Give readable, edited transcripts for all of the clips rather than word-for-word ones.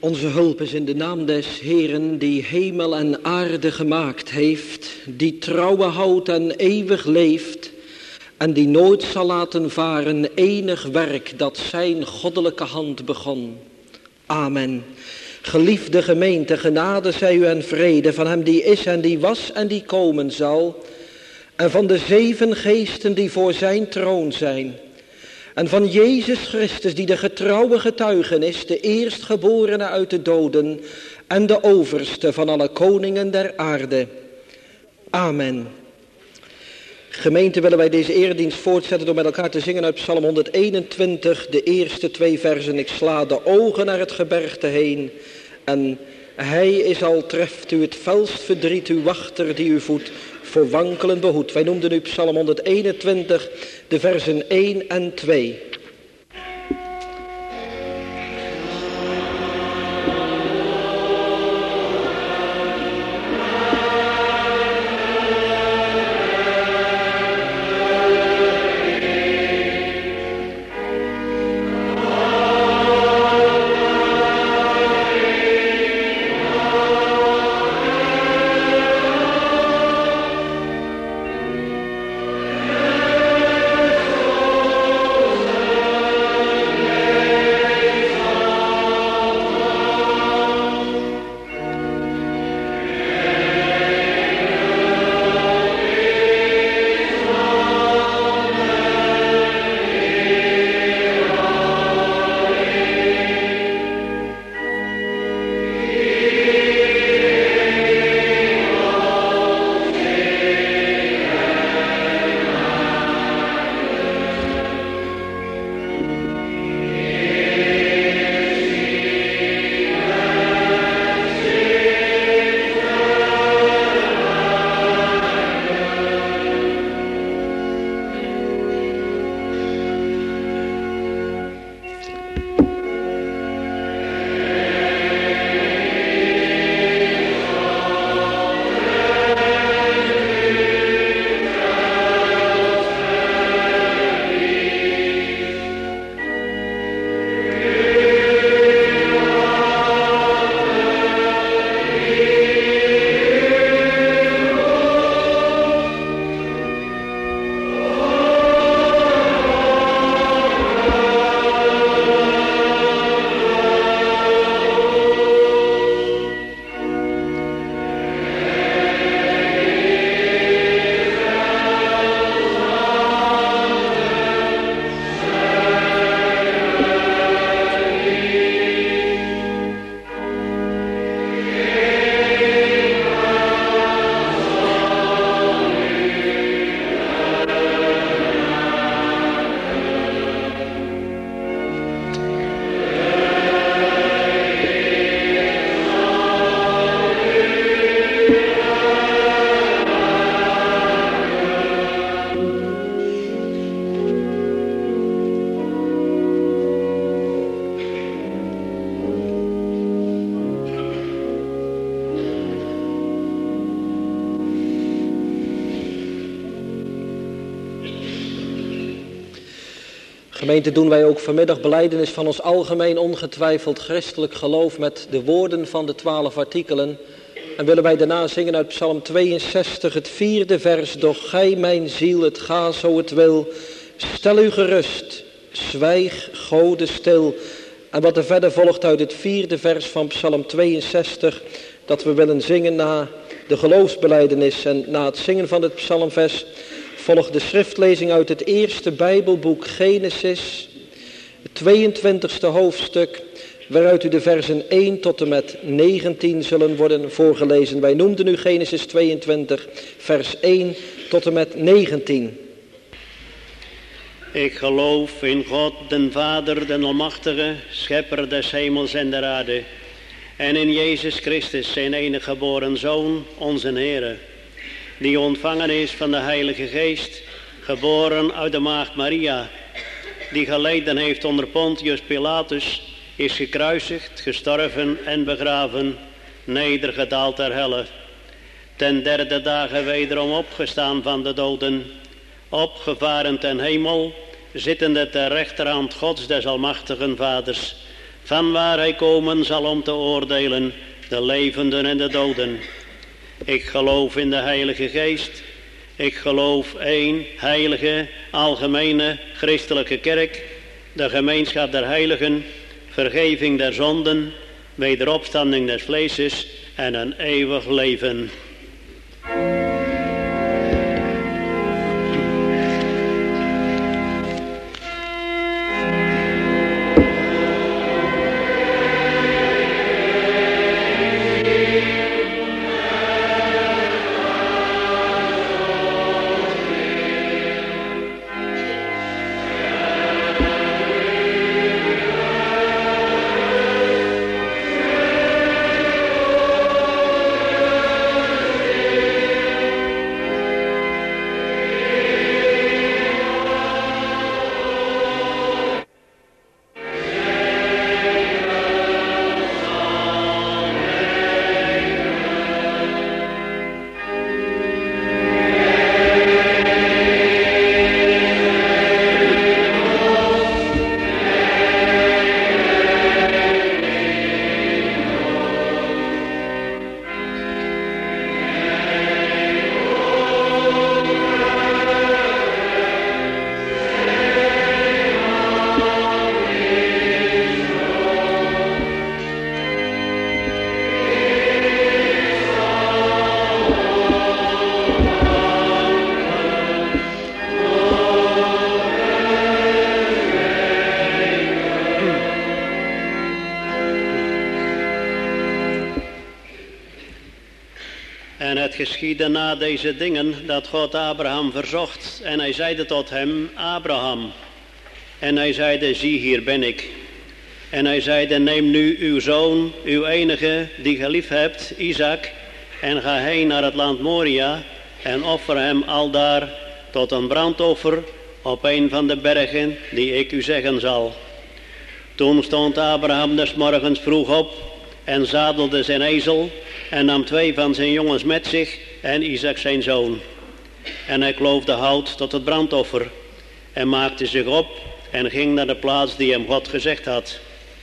Onze hulp is in de naam des Heeren, die hemel en aarde gemaakt heeft, die trouwe houdt en eeuwig leeft, en die nooit zal laten varen enig werk dat zijn goddelijke hand begon. Amen. Geliefde gemeente, genade zij u en vrede van hem die is en die was en die komen zal, en van de 7 geesten die voor zijn troon zijn, en van Jezus Christus die de getrouwe getuige is, de eerstgeborene uit de doden en de overste van alle koningen der aarde. Amen. Gemeente, willen wij deze eredienst voortzetten door met elkaar te zingen uit Psalm 121, de eerste 2 versen. Ik sla de ogen naar het gebergte heen en hij is al treft u het felst verdriet, uw wachter die u voedt, voor wankelen behoed. Wij noemden nu Psalm 121, de versen 1 en 2. Gemeente, doen wij ook vanmiddag belijdenis van ons algemeen ongetwijfeld christelijk geloof met de woorden van de 12 artikelen. En willen wij daarna zingen uit Psalm 62, het 4e vers. Doch gij mijn ziel, het ga zo het wil, stel u gerust, zwijg Gode stil. En wat er verder volgt uit het 4e vers van Psalm 62, dat we willen zingen na de geloofsbelijdenis. En na het zingen van het psalmvers volgt de schriftlezing uit het eerste Bijbelboek Genesis, het 22e hoofdstuk, waaruit u de versen 1 tot en met 19 zullen worden voorgelezen. Wij noemden nu Genesis 22, vers 1 tot en met 19. Ik geloof in God, den Vader, den Almachtige, schepper des hemels en der aarde, en in Jezus Christus, zijn enige geboren Zoon, onze Heere, die ontvangen is van de Heilige Geest, geboren uit de maagd Maria, die geleden heeft onder Pontius Pilatus, is gekruisigd, gestorven en begraven, nedergedaald ter helle, ten derde dagen wederom opgestaan van de doden, opgevaren ten hemel, zittende ter rechterhand Gods des almachtigen Vaders, van waar hij komen zal om te oordelen de levenden en de doden. Ik geloof in de Heilige Geest. Ik geloof één heilige, algemene, christelijke kerk, de gemeenschap der heiligen, vergeving der zonden, wederopstanding des vleeses en een eeuwig leven. Het geschiedde na deze dingen dat God Abraham verzocht en hij zeide tot hem, Abraham. En hij zeide, zie hier ben ik. En hij zeide, neem nu uw zoon, uw enige die ge lief hebt, Isaac, en ga heen naar het land Moria en offer hem aldaar tot een brandoffer op een van de bergen die ik u zeggen zal. Toen stond Abraham des morgens vroeg op en zadelde zijn ezel en nam 2 van zijn jongens met zich en Isaac zijn zoon. En hij kloofde hout tot het brandoffer en maakte zich op en ging naar de plaats die hem God gezegd had.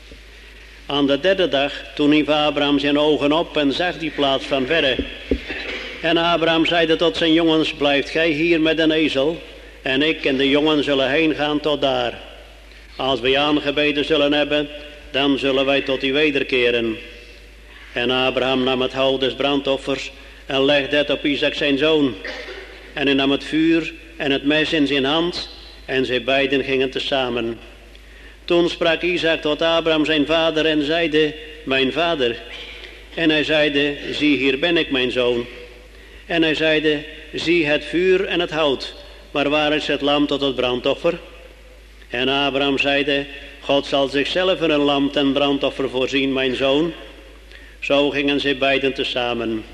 Aan de 3e dag, toen hief Abraham zijn ogen op en zag die plaats van verre. En Abraham zeide tot zijn jongens, blijft gij hier met een ezel en ik en de jongen zullen heen gaan tot daar. Als wij aangebeden zullen hebben, dan zullen wij tot u wederkeren. En Abraham nam het hout des brandoffers en legde het op Isaac zijn zoon. En hij nam het vuur en het mes in zijn hand en zij beiden gingen tezamen. Toen sprak Isaac tot Abraham zijn vader en zeide, mijn vader. En hij zeide, zie hier ben ik mijn zoon. En hij zeide, zie het vuur en het hout, maar waar is het lam tot het brandoffer? En Abraham zeide, God zal zichzelf een lam ten brandoffer voorzien, mijn zoon. Zo gingen zij beiden tezamen.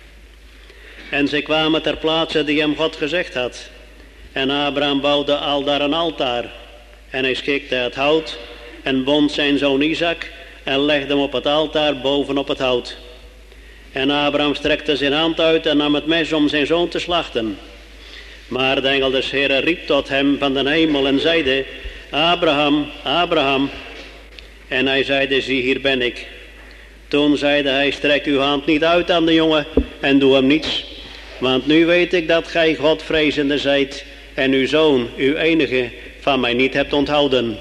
En zij kwamen ter plaatse die hem God gezegd had. En Abraham bouwde aldaar een altaar. En hij schikte het hout en bond zijn zoon Isaac en legde hem op het altaar bovenop het hout. En Abraham strekte zijn hand uit en nam het mes om zijn zoon te slachten. Maar de engel des Heeren riep tot hem van de hemel en zeide, Abraham, Abraham. En hij zeide, zie hier ben ik. Toen zeide hij, strek uw hand niet uit aan de jongen en doe hem niets. Want nu weet ik dat gij Godvrezende zijt en uw zoon, uw enige, van mij niet hebt onthouden.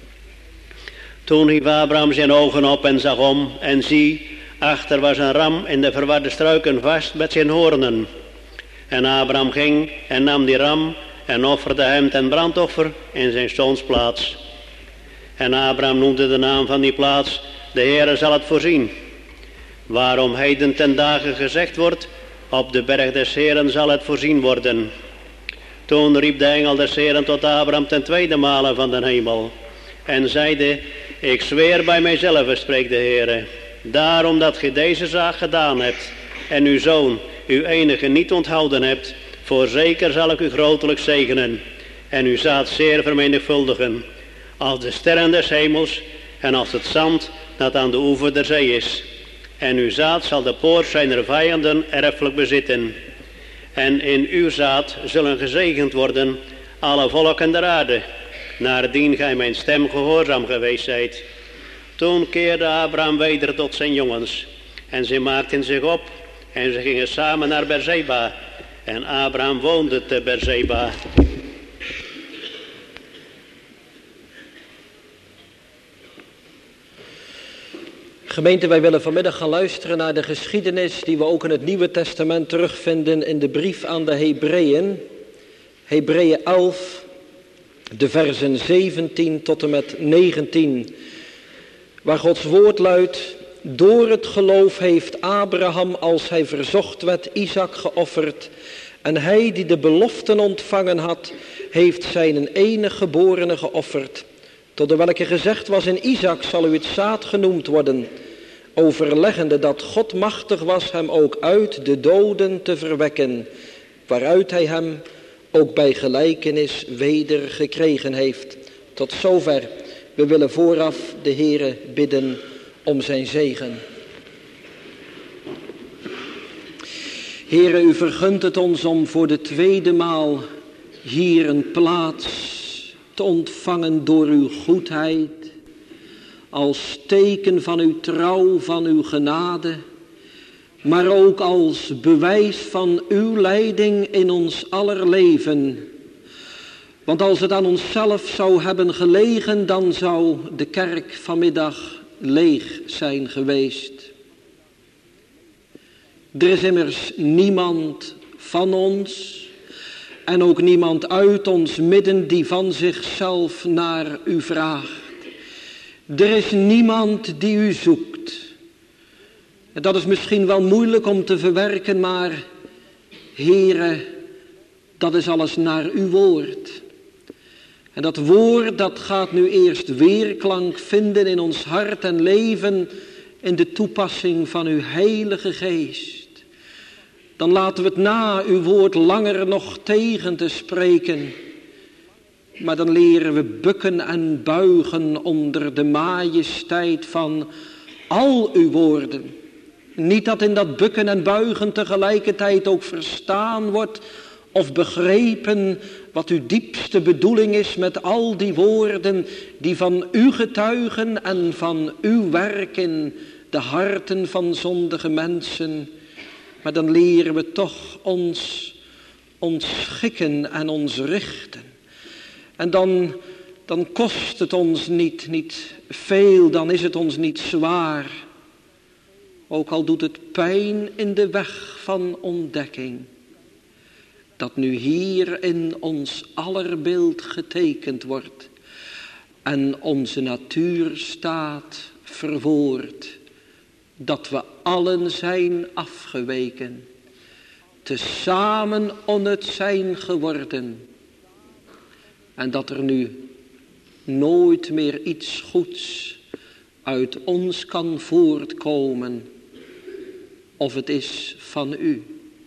Toen hief Abraham zijn ogen op en zag om en zie, achter was een ram in de verwarde struiken vast met zijn hoornen. En Abraham ging en nam die ram en offerde hem ten brandoffer in zijn zoons plaats. En Abraham noemde de naam van die plaats, de Heere zal het voorzien. Waarom heden ten dagen gezegd wordt, op de berg des Heeren zal het voorzien worden. Toen riep de engel des Heeren tot Abraham ten 2e male van de hemel. En zeide, ik zweer bij mijzelf, spreekt de Heere. Daarom dat gij deze zaak gedaan hebt en uw zoon, uw enige, niet onthouden hebt, voorzeker zal ik u grotelijk zegenen en uw zaad zeer vermenigvuldigen, als de sterren des hemels en als het zand dat aan de oever der zee is. En uw zaad zal de poort zijner vijanden erfelijk bezitten. En in uw zaad zullen gezegend worden alle volken der aarde, naardien gij mijn stem gehoorzaam geweest zijt. Toen keerde Abraham weder tot zijn jongens. En ze maakten zich op en ze gingen samen naar Beerseba. En Abraham woonde te Beerseba. Gemeente, wij willen vanmiddag gaan luisteren naar de geschiedenis die we ook in het Nieuwe Testament terugvinden in de brief aan de Hebreeën. Hebreeën 11, de versen 17 tot en met 19. Waar Gods woord luidt: door het geloof heeft Abraham, als hij verzocht werd, Isaac geofferd. En hij die de beloften ontvangen had, heeft zijn enige geborene geofferd. Tot de welke gezegd was: in Isaac zal u het zaad genoemd worden. Overleggende dat God machtig was hem ook uit de doden te verwekken. Waaruit hij hem ook bij gelijkenis weder gekregen heeft. Tot zover. We willen vooraf de Heere bidden om zijn zegen. Heere, u vergunt het ons om voor de tweede maal hier een plaats te ontvangen door uw goedheid. Als teken van uw trouw, van uw genade. Maar ook als bewijs van uw leiding in ons aller leven. Want als het aan onszelf zou hebben gelegen, dan zou de kerk vanmiddag leeg zijn geweest. Er is immers niemand van ons en ook niemand uit ons midden die van zichzelf naar u vraagt. Er is niemand die u zoekt. En dat is misschien wel moeilijk om te verwerken, maar Heere, dat is alles naar uw woord. En dat woord, dat gaat nu eerst weerklank vinden in ons hart en leven in de toepassing van uw heilige geest. Dan laten we het na uw woord langer nog tegen te spreken. Maar dan leren we bukken en buigen onder de majesteit van al uw woorden. Niet dat in dat bukken en buigen tegelijkertijd ook verstaan wordt of begrepen wat uw diepste bedoeling is met al die woorden die van u getuigen en van uw werk in de harten van zondige mensen. Maar dan leren we toch ons schikken en ons richten. En dan kost het ons niet veel, dan is het ons niet zwaar. Ook al doet het pijn in de weg van ontdekking. Dat nu hier in ons aller beeld getekend wordt. En onze natuurstaat verwoord. Dat we allen zijn afgeweken. Tezamen onnut zijn geworden. En dat er nu nooit meer iets goeds uit ons kan voortkomen. Of het is van u.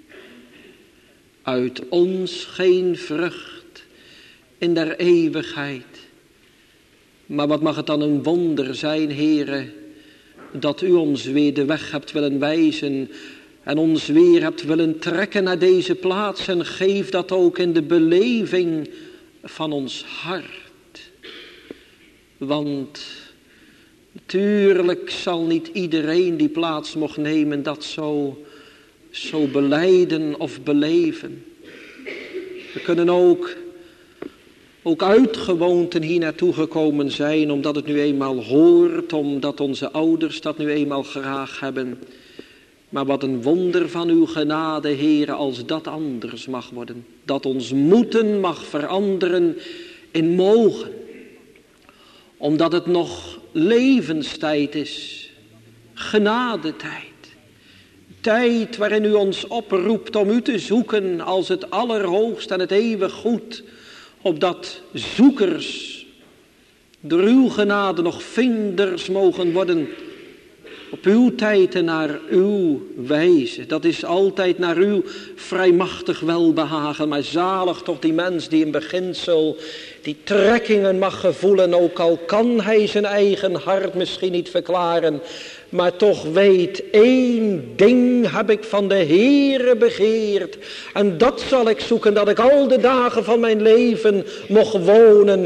Uit ons geen vrucht in der eeuwigheid. Maar wat mag het dan een wonder zijn, Heere, dat u ons weer de weg hebt willen wijzen en ons weer hebt willen trekken naar deze plaats. En geef dat ook in de beleving van ons hart. Want natuurlijk zal niet iedereen die plaats mocht nemen dat zo belijden of beleven. We kunnen ook uit gewoonten hier naartoe gekomen zijn, omdat het nu eenmaal hoort, omdat onze ouders dat nu eenmaal graag hebben. Maar wat een wonder van uw genade, Heere, als dat anders mag worden. Dat ons moeten mag veranderen in mogen. Omdat het nog levenstijd is. Genadetijd. Tijd waarin u ons oproept om u te zoeken als het allerhoogst en het eeuwig goed. Opdat zoekers door uw genade nog vinders mogen worden. Op uw tijd en naar uw wijze. Dat is altijd naar uw vrijmachtig welbehagen. Maar zalig toch die mens die in beginsel die trekkingen mag gevoelen. Ook al kan hij zijn eigen hart misschien niet verklaren. Maar toch weet, één ding heb ik van de Heere begeerd. En dat zal ik zoeken, dat ik al de dagen van mijn leven mocht wonen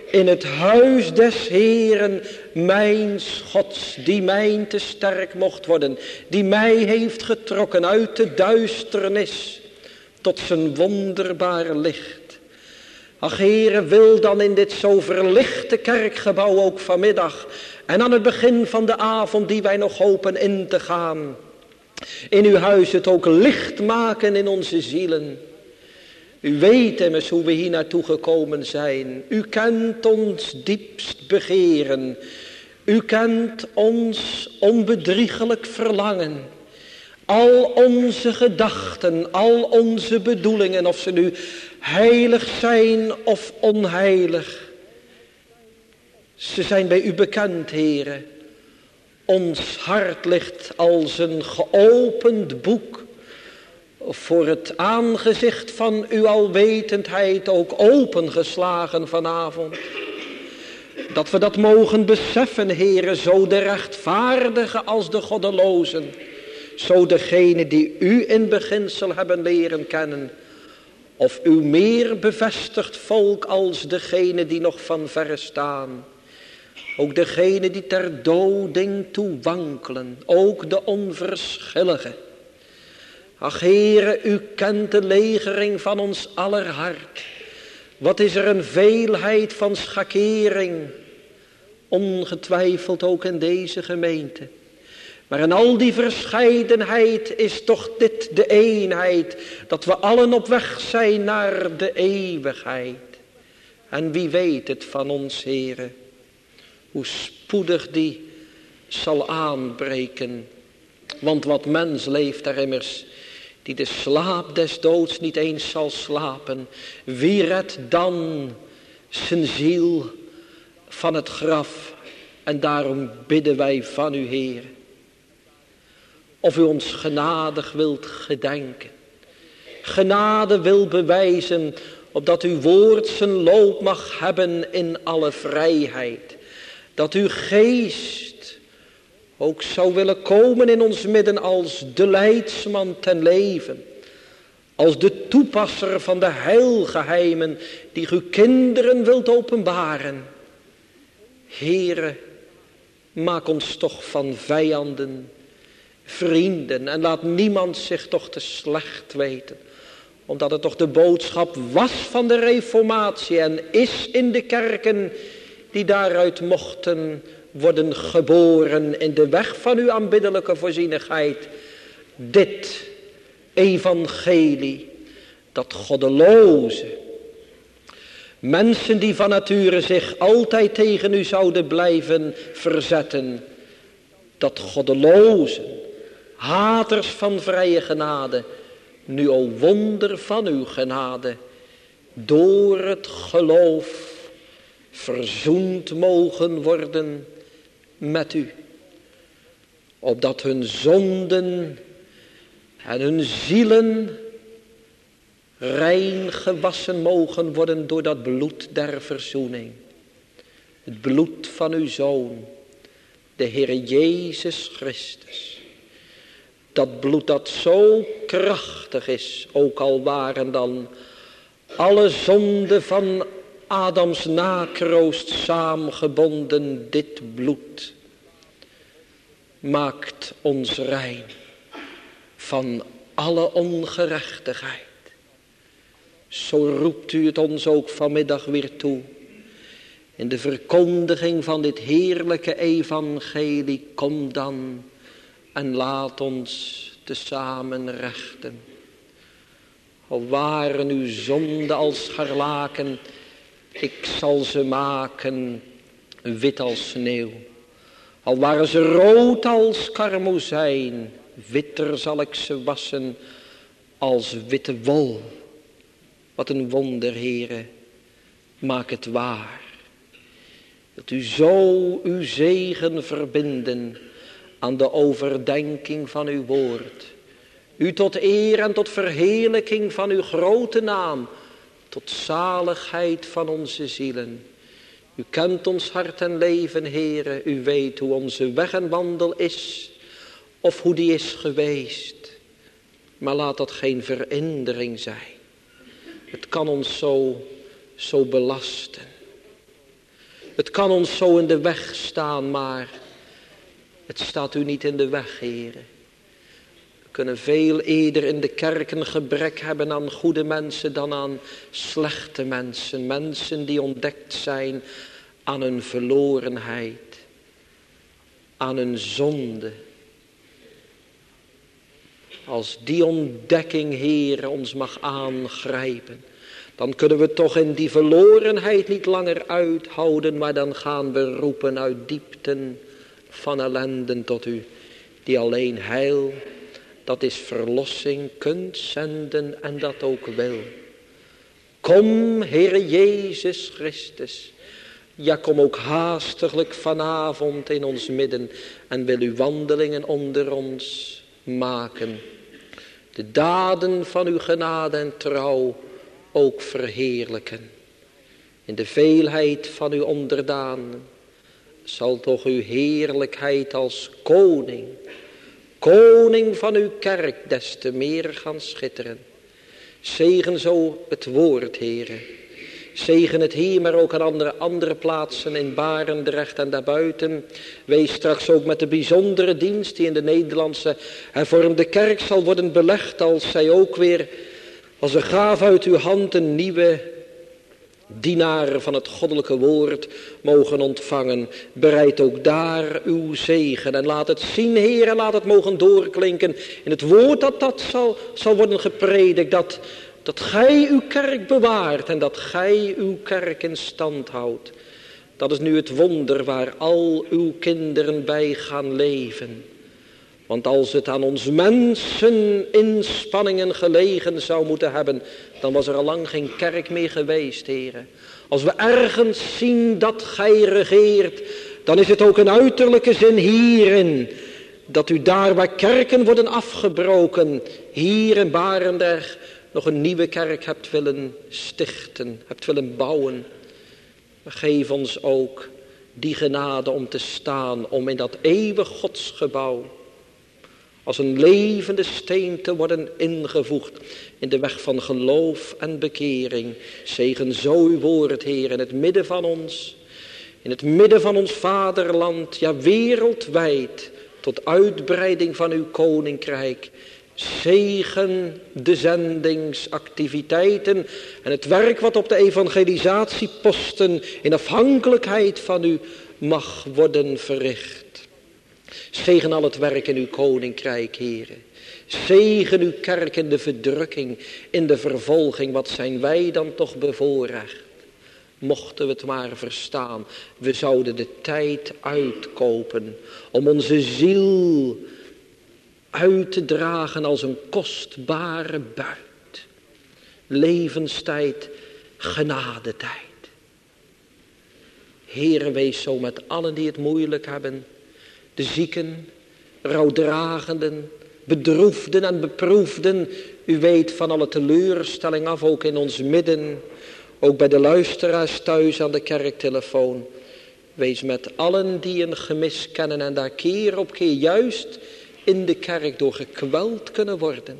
In het huis des Heeren, mijn Gods, die mijn te sterk mocht worden. Die mij heeft getrokken uit de duisternis tot zijn wonderbare licht. Ach Heere, wil dan in dit zo verlichte kerkgebouw ook vanmiddag en aan het begin van de avond die wij nog hopen in te gaan, in uw huis het ook licht maken in onze zielen. U weet immers hoe we hier naartoe gekomen zijn. U kent ons diepst begeren. U kent ons onbedriegelijk verlangen. Al onze gedachten, al onze bedoelingen, of ze nu heilig zijn of onheilig. Ze zijn bij u bekend, Heere. Ons hart ligt als een geopend boek voor het aangezicht van uw alwetendheid ook opengeslagen vanavond. Dat we dat mogen beseffen, Heere, zo de rechtvaardigen als de goddelozen. Zo degene die u in beginsel hebben leren kennen. Of uw meer bevestigd volk als degene die nog van verre staan. Ook degene die ter doding toe wankelen. Ook de onverschillige. Ach Heere, u kent de legering van ons aller hart. Wat is er een veelheid van schakering. Ongetwijfeld ook in deze gemeente. Maar in al die verscheidenheid is toch dit de eenheid. Dat we allen op weg zijn naar de eeuwigheid. En wie weet het van ons, Heere. Hoe spoedig die zal aanbreken. Want wat mens leeft er immers, die de slaap des doods niet eens zal slapen. Wie redt dan zijn ziel van het graf? En daarom bidden wij van u, Heer. Of u ons genadig wilt gedenken. Genade wil bewijzen, opdat uw woord zijn loop mag hebben in alle vrijheid. Dat uw geest ook zou willen komen in ons midden als de leidsman ten leven. Als de toepasser van de heilgeheimen die uw kinderen wilt openbaren. Heere, maak ons toch van vijanden vrienden en laat niemand zich toch te slecht weten. Omdat het toch de boodschap was van de reformatie en is in de kerken die daaruit mochten worden geboren in de weg van uw aanbiddelijke voorzienigheid. Dit evangelie, dat goddeloze mensen die van nature zich altijd tegen u zouden blijven verzetten. Dat goddeloze haters van vrije genade, nu o wonder van uw genade, door het geloof verzoend mogen worden met u. Opdat hun zonden en hun zielen rein gewassen mogen worden door dat bloed der verzoening. Het bloed van uw Zoon, de Heer Jezus Christus. Dat bloed dat zo krachtig is, ook al waren dan alle zonden van Adams nakroost saamgebonden, dit bloed maakt ons rein van alle ongerechtigheid. Zo roept u het ons ook vanmiddag weer toe. In de verkondiging van dit heerlijke evangelie, kom dan en laat ons tezamen rechten. Al waren uw zonden als scharlaken, ik zal ze maken wit als sneeuw. Al waren ze rood als karmozijn, witter zal ik ze wassen als witte wol. Wat een wonder, Heere, maak het waar. Dat u zo uw zegen verbinden aan de overdenking van uw woord. U tot eer en tot verheerlijking van uw grote naam, tot zaligheid van onze zielen. U kent ons hart en leven, Heere. U weet hoe onze weg en wandel is, of hoe die is geweest. Maar laat dat geen verhindering zijn. Het kan ons zo belasten. Het kan ons zo in de weg staan, maar het staat u niet in de weg, Heere. We kunnen veel eerder in de kerken gebrek hebben aan goede mensen dan aan slechte mensen. Mensen die ontdekt zijn aan hun verlorenheid, aan hun zonde. Als die ontdekking, Heere, ons mag aangrijpen, dan kunnen we toch in die verlorenheid niet langer uithouden, maar dan gaan we roepen uit diepten van ellenden tot u, die alleen heil, dat is verlossing, kunt zenden en dat ook wil. Kom, Heere Jezus Christus. Ja, kom ook haastiglijk vanavond in ons midden en wil uw wandelingen onder ons maken. De daden van uw genade en trouw ook verheerlijken. In de veelheid van uw onderdanen zal toch uw heerlijkheid als koning, koning van uw kerk, des te meer gaan schitteren. Zegen zo het woord, Heere. Zegen het hier, maar ook aan andere plaatsen in Barendrecht en daarbuiten. Wees straks ook met de bijzondere dienst die in de Nederlandse hervormde kerk zal worden belegd, als zij ook weer als een gaaf uit uw hand een nieuwe dienaren van het goddelijke woord mogen ontvangen. Bereid ook daar uw zegen en laat het zien, Heer, en laat het mogen doorklinken in het woord dat zal worden gepredikt, dat gij uw kerk bewaart en dat gij uw kerk in stand houdt. Dat is nu het wonder waar al uw kinderen bij gaan leven. Want als het aan ons mensen inspanningen gelegen zou moeten hebben, dan was er al lang geen kerk meer geweest, heren. Als we ergens zien dat gij regeert, dan is het ook een uiterlijke zin hierin. Dat u daar waar kerken worden afgebroken, hier in Barendrecht, nog een nieuwe kerk hebt willen stichten, hebt willen bouwen. Geef ons ook die genade om te staan, om in dat eeuwig godsgebouw als een levende steen te worden ingevoegd in de weg van geloof en bekering. Zegen zo uw woord, Heer, in het midden van ons, in het midden van ons vaderland, ja wereldwijd, tot uitbreiding van uw koninkrijk. Zegen de zendingsactiviteiten en het werk wat op de evangelisatieposten in afhankelijkheid van u mag worden verricht. Zegen al het werk in uw koninkrijk, Heere. Zegen uw kerk in de verdrukking, in de vervolging. Wat zijn wij dan toch bevoorrecht. Mochten we het maar verstaan. We zouden de tijd uitkopen om onze ziel uit te dragen als een kostbare buit. Levenstijd, genadetijd. Heere, wees zo met allen die het moeilijk hebben. De zieken, rouwdragenden, bedroefden en beproefden. U weet van alle teleurstelling af, ook in ons midden. Ook bij de luisteraars thuis aan de kerktelefoon. Wees met allen die een gemis kennen en daar keer op keer juist in de kerk door gekweld kunnen worden.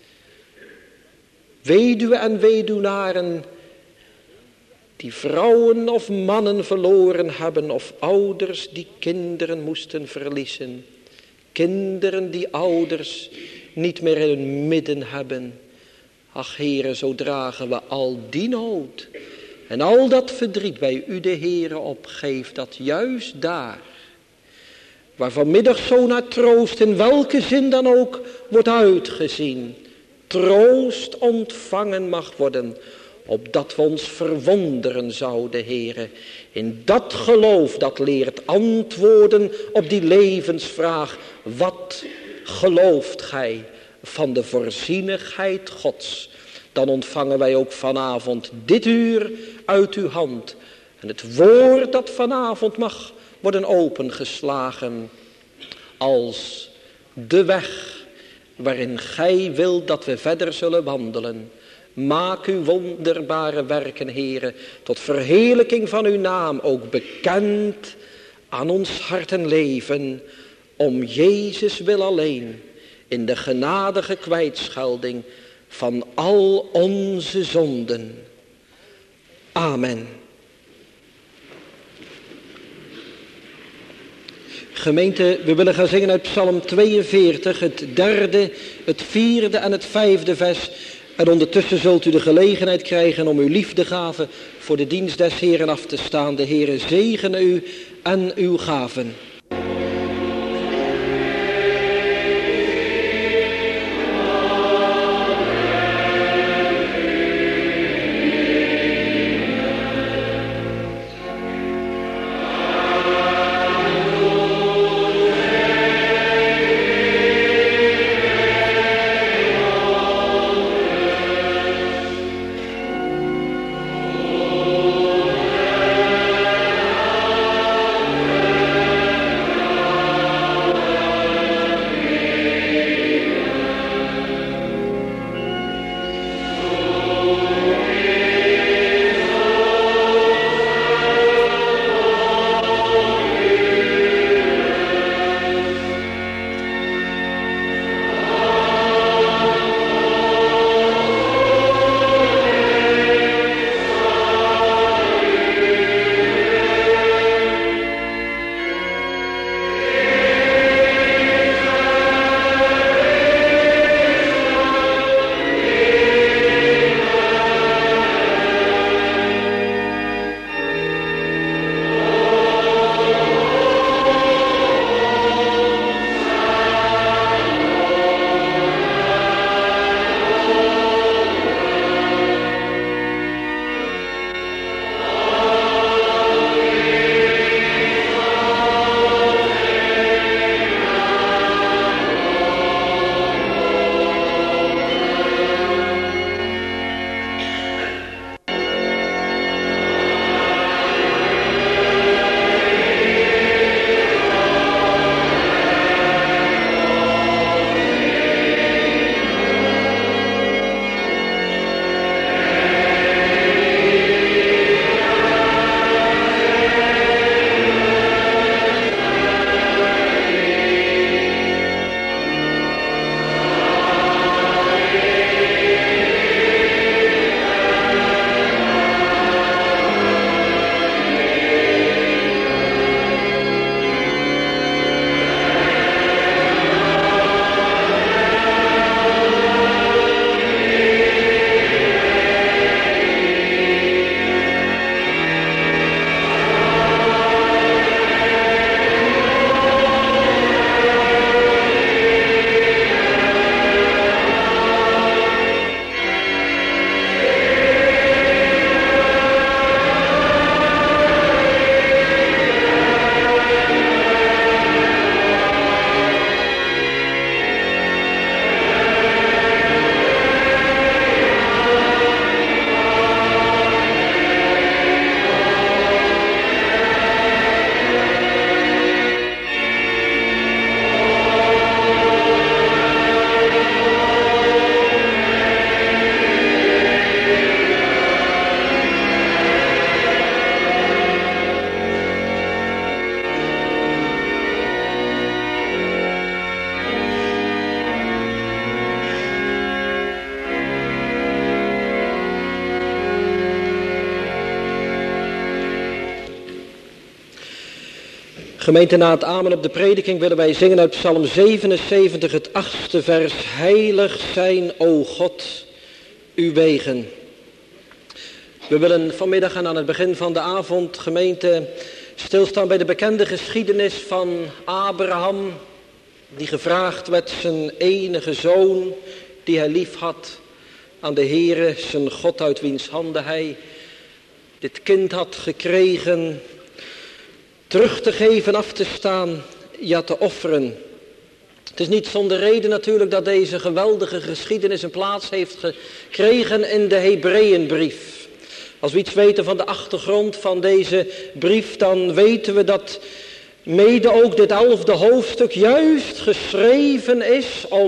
Weduwen en weduwnaren die vrouwen of mannen verloren hebben of ouders die kinderen moesten verliezen. Kinderen die ouders niet meer in hun midden hebben. Ach Heere, zo dragen we al die nood en al dat verdriet bij u de Heere opgeeft, dat juist daar, waar vanmiddag zo naar troost, in welke zin dan ook, wordt uitgezien, troost ontvangen mag worden, opdat we ons verwonderen zouden, Heere, in dat geloof dat leert antwoorden op die levensvraag. Wat gelooft gij van de voorzienigheid Gods? Dan ontvangen wij ook vanavond dit uur uit uw hand. En het woord dat vanavond mag worden opengeslagen als de weg waarin gij wilt dat we verder zullen wandelen. Maak uw wonderbare werken, Heere, tot verheerlijking van uw naam ook bekend aan ons hart en leven, om Jezus wil alleen, in de genadige kwijtschelding van al onze zonden. Amen. Gemeente, we willen gaan zingen uit Psalm 42, het 3e, het 4e en het 5e vers. En ondertussen zult u de gelegenheid krijgen om uw liefdegave voor de dienst des Heeren af te staan. De Heere zegene u en uw gaven. Gemeente, na het amen op de prediking willen wij zingen uit Psalm 77, het 8e vers. Heilig zijn, o God, uw wegen. We willen vanmiddag en aan het begin van de avond, gemeente, stilstaan bij de bekende geschiedenis van Abraham, die gevraagd werd zijn enige zoon, die hij lief had, aan de Heere, zijn God, uit wiens handen hij dit kind had gekregen, terug te geven, af te staan, ja te offeren. Het is niet zonder reden natuurlijk dat deze geweldige geschiedenis een plaats heeft gekregen in de Hebreeënbrief. Als we iets weten van de achtergrond van deze brief, dan weten we dat mede ook dit 11e hoofdstuk juist geschreven is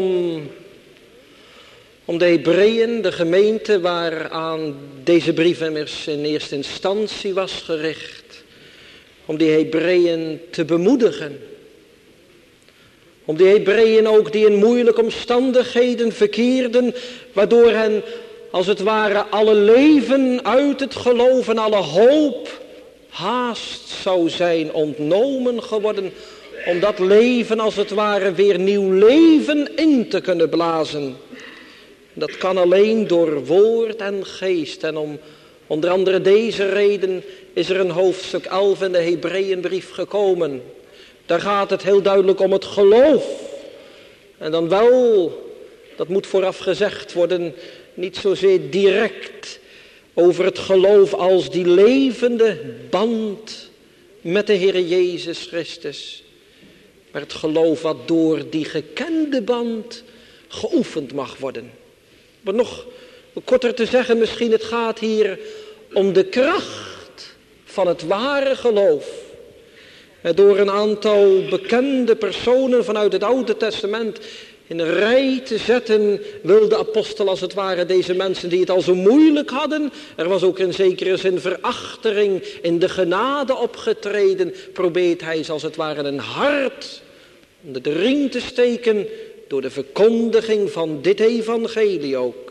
om de Hebreeën, de gemeente waaraan deze brief immers in eerste instantie was gericht, om die Hebreeën te bemoedigen. Om die Hebreeën ook die in moeilijke omstandigheden verkeerden, waardoor hen als het ware alle leven uit het geloof en alle hoop haast zou zijn ontnomen geworden, om dat leven als het ware weer nieuw leven in te kunnen blazen. Dat kan alleen door woord en geest. En om onder andere deze reden is er een hoofdstuk 11 in de Hebreeënbrief gekomen. Daar gaat het heel duidelijk om het geloof. En dan wel, dat moet vooraf gezegd worden, niet zozeer direct over het geloof als die levende band met de Heer Jezus Christus. Maar het geloof wat door die gekende band geoefend mag worden. Maar nog korter te zeggen, misschien het gaat hier om de kracht van het ware geloof. Door een aantal bekende personen vanuit het Oude Testament in een rij te zetten, wil de apostel als het ware deze mensen die het al zo moeilijk hadden. Er was ook in zekere zin verachtering in de genade opgetreden. Probeert hij als het ware een hart onder de riem te steken door de verkondiging van dit evangelie ook.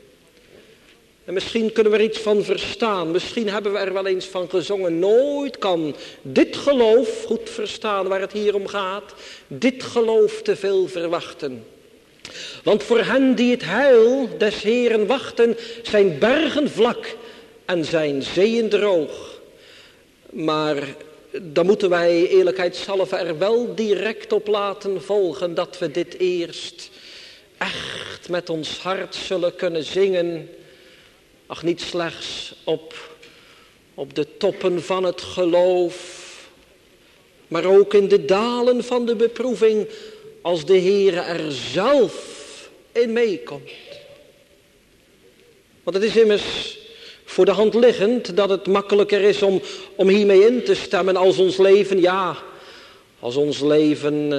En misschien kunnen we er iets van verstaan. Misschien hebben we er wel eens van gezongen. Nooit kan dit geloof goed verstaan waar het hier om gaat. Dit geloof te veel verwachten. Want voor hen die het heil des Heeren wachten, zijn bergen vlak en zijn zeeën droog. Maar dan moeten wij eerlijkheidshalve er wel direct op laten volgen dat we dit eerst echt met ons hart zullen kunnen zingen. Ach, niet slechts op de toppen van het geloof, maar ook in de dalen van de beproeving, als de Heere er zelf in meekomt. Want het is immers voor de hand liggend dat het makkelijker is om hiermee in te stemmen als ons leven, als ons leven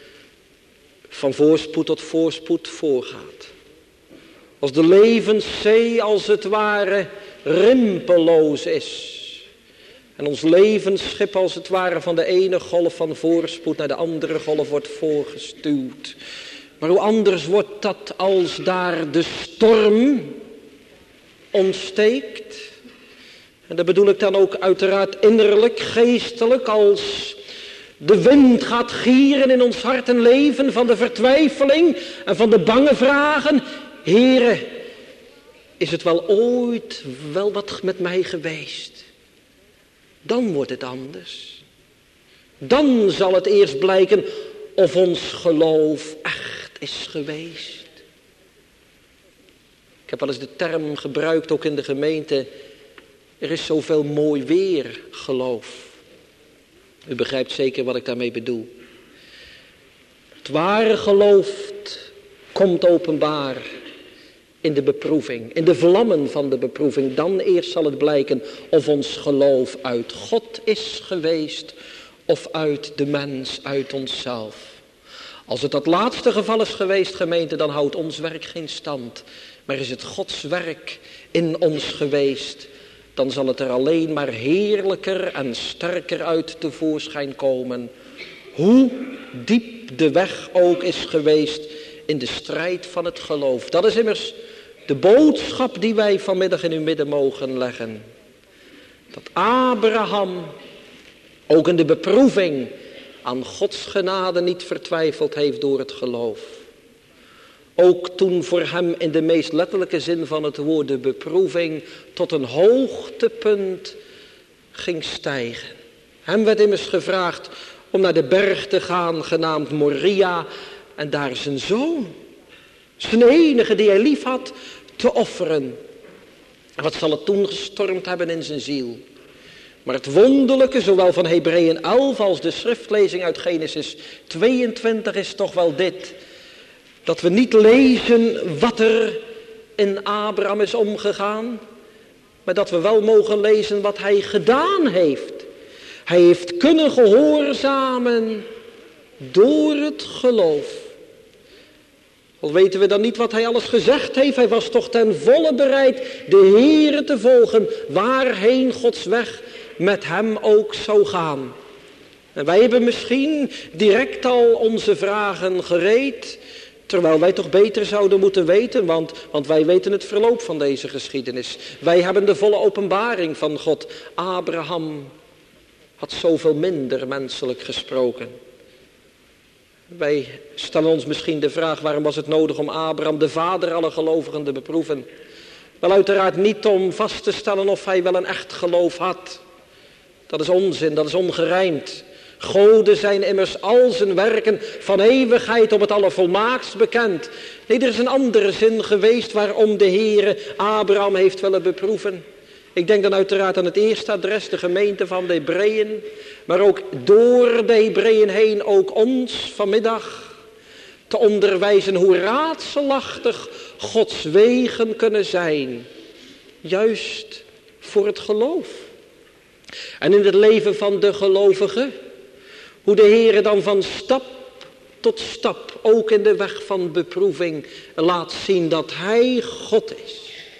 van voorspoed tot voorspoed voorgaat. Als de levenszee als het ware rimpeloos is. En ons levensschip als het ware van de ene golf van voorspoed naar de andere golf wordt voorgestuwd. Maar hoe anders wordt dat als daar de storm ontsteekt. En dat bedoel ik dan ook uiteraard innerlijk, geestelijk, als de wind gaat gieren in ons hart en leven van de vertwijfeling en van de bange vragen. Heere, is het wel ooit wel wat met mij geweest? Dan wordt het anders. Dan zal het eerst blijken of ons geloof echt is geweest. Ik heb wel eens de term gebruikt, ook in de gemeente. Er is zoveel mooi weer geloof. U begrijpt zeker wat ik daarmee bedoel. Het ware geloof komt openbaar in de beproeving, in de vlammen van de beproeving. Dan eerst zal het blijken of ons geloof uit God is geweest of uit de mens, uit onszelf. Als het dat laatste geval is geweest, gemeente, dan houdt ons werk geen stand. Maar is het Gods werk in ons geweest, dan zal het er alleen maar heerlijker en sterker uit tevoorschijn komen. Hoe diep de weg ook is geweest in de strijd van het geloof. Dat is immers de boodschap die wij vanmiddag in uw midden mogen leggen. Dat Abraham ook in de beproeving aan Gods genade niet vertwijfeld heeft door het geloof. Ook toen voor hem in de meest letterlijke zin van het woord de beproeving tot een hoogtepunt ging stijgen. Hem werd immers gevraagd om naar de berg te gaan genaamd Moria en daar zijn zoon, zijn enige die hij lief had, te offeren. En wat zal het toen gestormd hebben in zijn ziel? Maar het wonderlijke, zowel van Hebreeën 11 als de schriftlezing uit Genesis 22 is toch wel dit. Dat we niet lezen wat er in Abraham is omgegaan, maar dat we wel mogen lezen wat hij gedaan heeft. Hij heeft kunnen gehoorzamen door het geloof. Al weten we dan niet wat hij alles gezegd heeft. Hij was toch ten volle bereid de Heere te volgen, waarheen Gods weg met hem ook zou gaan. En wij hebben misschien direct al onze vragen gereed, terwijl wij toch beter zouden moeten weten, want wij weten het verloop van deze geschiedenis. Wij hebben de volle openbaring van God. Abraham had zoveel minder menselijk gesproken. Wij stellen ons misschien de vraag, waarom was het nodig om Abraham, de vader aller gelovigen, te beproeven? Wel uiteraard niet om vast te stellen of hij wel een echt geloof had. Dat is onzin, dat is ongerijmd. Goden zijn immers al zijn werken van eeuwigheid op het allervolmaakst bekend. Nee, er is een andere zin geweest waarom de Heere Abraham heeft willen beproeven. Ik denk dan uiteraard aan het eerste adres, de gemeente van de Hebreeën. Maar ook door de Hebreeën heen ook ons vanmiddag te onderwijzen hoe raadselachtig Gods wegen kunnen zijn. Juist voor het geloof. En in het leven van de gelovige, hoe de Heere dan van stap tot stap, ook in de weg van beproeving, laat zien dat Hij God is.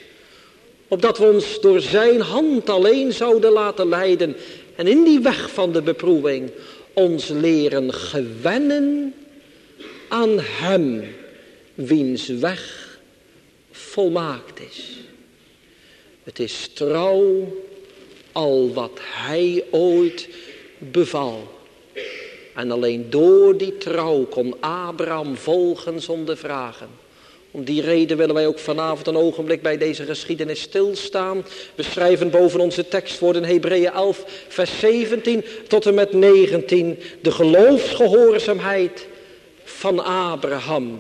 Opdat we ons door zijn hand alleen zouden laten leiden. En in die weg van de beproeving ons leren gewennen aan hem, wiens weg volmaakt is. Het is trouw al wat hij ooit beval. En alleen door die trouw kon Abraham volgen zonder vragen. Om die reden willen wij ook vanavond een ogenblik bij deze geschiedenis stilstaan. We schrijven boven onze tekstwoorden Hebreeën 11 vers 17 tot en met 19. De geloofsgehoorzaamheid van Abraham.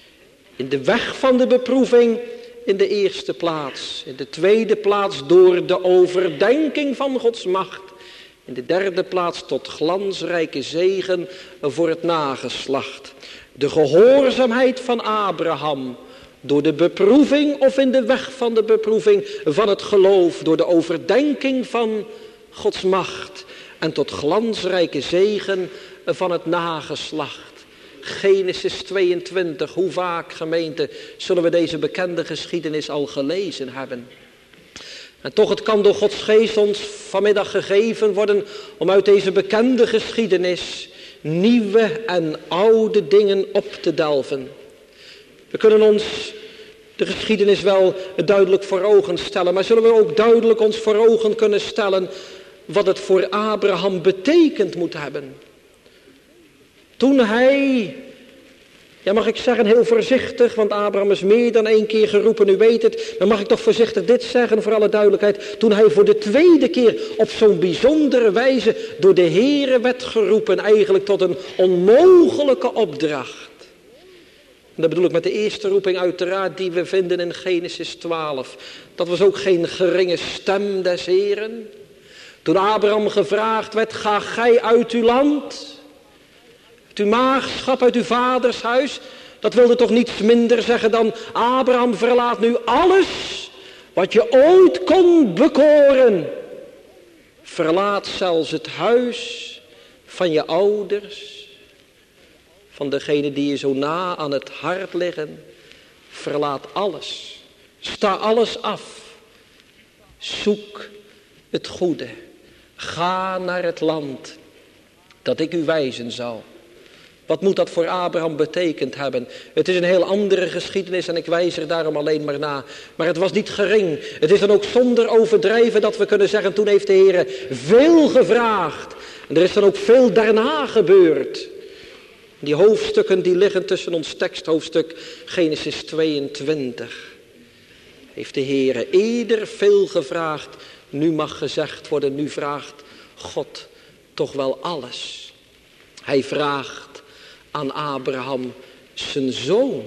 In de weg van de beproeving in de eerste plaats. In de tweede plaats door de overdenking van Gods macht. In de derde plaats tot glansrijke zegen voor het nageslacht. De gehoorzaamheid van Abraham door de beproeving of in de weg van de beproeving van het geloof. Door de overdenking van Gods macht en tot glansrijke zegen van het nageslacht. Genesis 22, hoe vaak gemeente zullen we deze bekende geschiedenis al gelezen hebben. En toch, het kan door Gods geest ons vanmiddag gegeven worden om uit deze bekende geschiedenis nieuwe en oude dingen op te delven. We kunnen ons de geschiedenis wel duidelijk voor ogen stellen, maar zullen we ook duidelijk ons voor ogen kunnen stellen wat het voor Abraham betekend moet hebben. Toen hij, ja mag ik zeggen heel voorzichtig, want Abraham is meer dan 1 keer geroepen, u weet het. Maar mag ik toch voorzichtig dit zeggen voor alle duidelijkheid. Toen hij voor de 2e keer op zo'n bijzondere wijze door de Heere werd geroepen. Eigenlijk tot een onmogelijke opdracht. En dat bedoel ik met de eerste roeping uiteraard die we vinden in Genesis 12. Dat was ook geen geringe stem des Heeren. Toen Abraham gevraagd werd, ga gij uit uw land, uit uw maagschap, uit uw vaders huis. Dat wilde toch niets minder zeggen dan Abraham, verlaat nu alles wat je ooit kon bekoren. Verlaat zelfs het huis van je ouders, van degene die je zo na aan het hart liggen. Verlaat alles. Sta alles af. Zoek het goede. Ga naar het land dat ik u wijzen zal. Wat moet dat voor Abraham betekend hebben? Het is een heel andere geschiedenis en ik wijs er daarom alleen maar na. Maar het was niet gering. Het is dan ook zonder overdrijven dat we kunnen zeggen, toen heeft de Heer veel gevraagd. En er is dan ook veel daarna gebeurd. Die hoofdstukken die liggen tussen ons teksthoofdstuk Genesis 22. Heeft de Heer eerder veel gevraagd. Nu mag gezegd worden, nu vraagt God toch wel alles. Hij vraagt aan Abraham zijn zoon.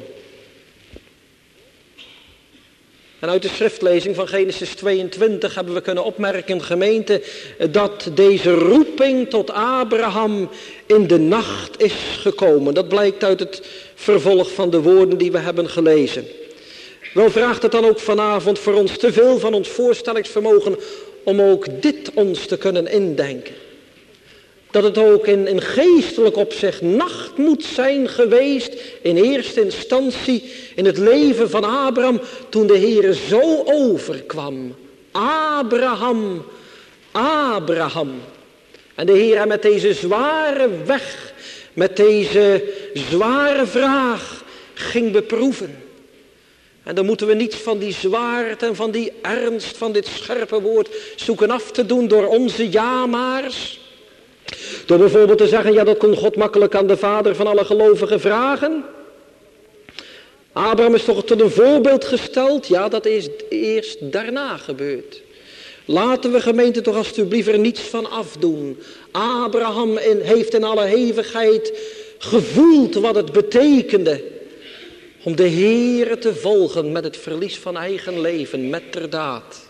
En uit de schriftlezing van Genesis 22 hebben we kunnen opmerken, gemeente, dat deze roeping tot Abraham in de nacht is gekomen. Dat blijkt uit het vervolg van de woorden die we hebben gelezen. Wel vraagt het dan ook vanavond voor ons te veel van ons voorstellingsvermogen om ook dit ons te kunnen indenken. Dat het ook in geestelijk opzicht nacht moet zijn geweest in eerste instantie in het leven van Abraham toen de Heere zo overkwam. Abraham, Abraham. En de Heer hem met deze zware weg, met deze zware vraag ging beproeven. En dan moeten we niets van die zwaarte en van die ernst van dit scherpe woord zoeken af te doen door onze ja-maars. Door bijvoorbeeld te zeggen, ja, dat kon God makkelijk aan de vader van alle gelovigen vragen. Abraham is toch tot een voorbeeld gesteld? Ja, dat is eerst daarna gebeurd. Laten we gemeente toch alstublieft er niets van afdoen. Abraham heeft in alle hevigheid gevoeld wat het betekende om de Heere te volgen met het verlies van eigen leven, metterdaad.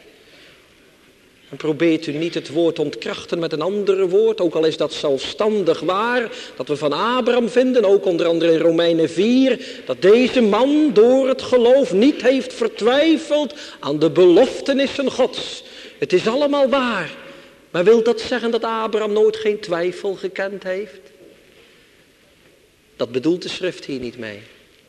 En probeert u niet het woord ontkrachten met een ander woord, ook al is dat zelfstandig waar, dat we van Abraham vinden, ook onder andere in Romeinen 4, dat deze man door het geloof niet heeft vertwijfeld aan de beloftenissen Gods. Het is allemaal waar. Maar wil dat zeggen dat Abraham nooit geen twijfel gekend heeft? Dat bedoelt de schrift hier niet mee.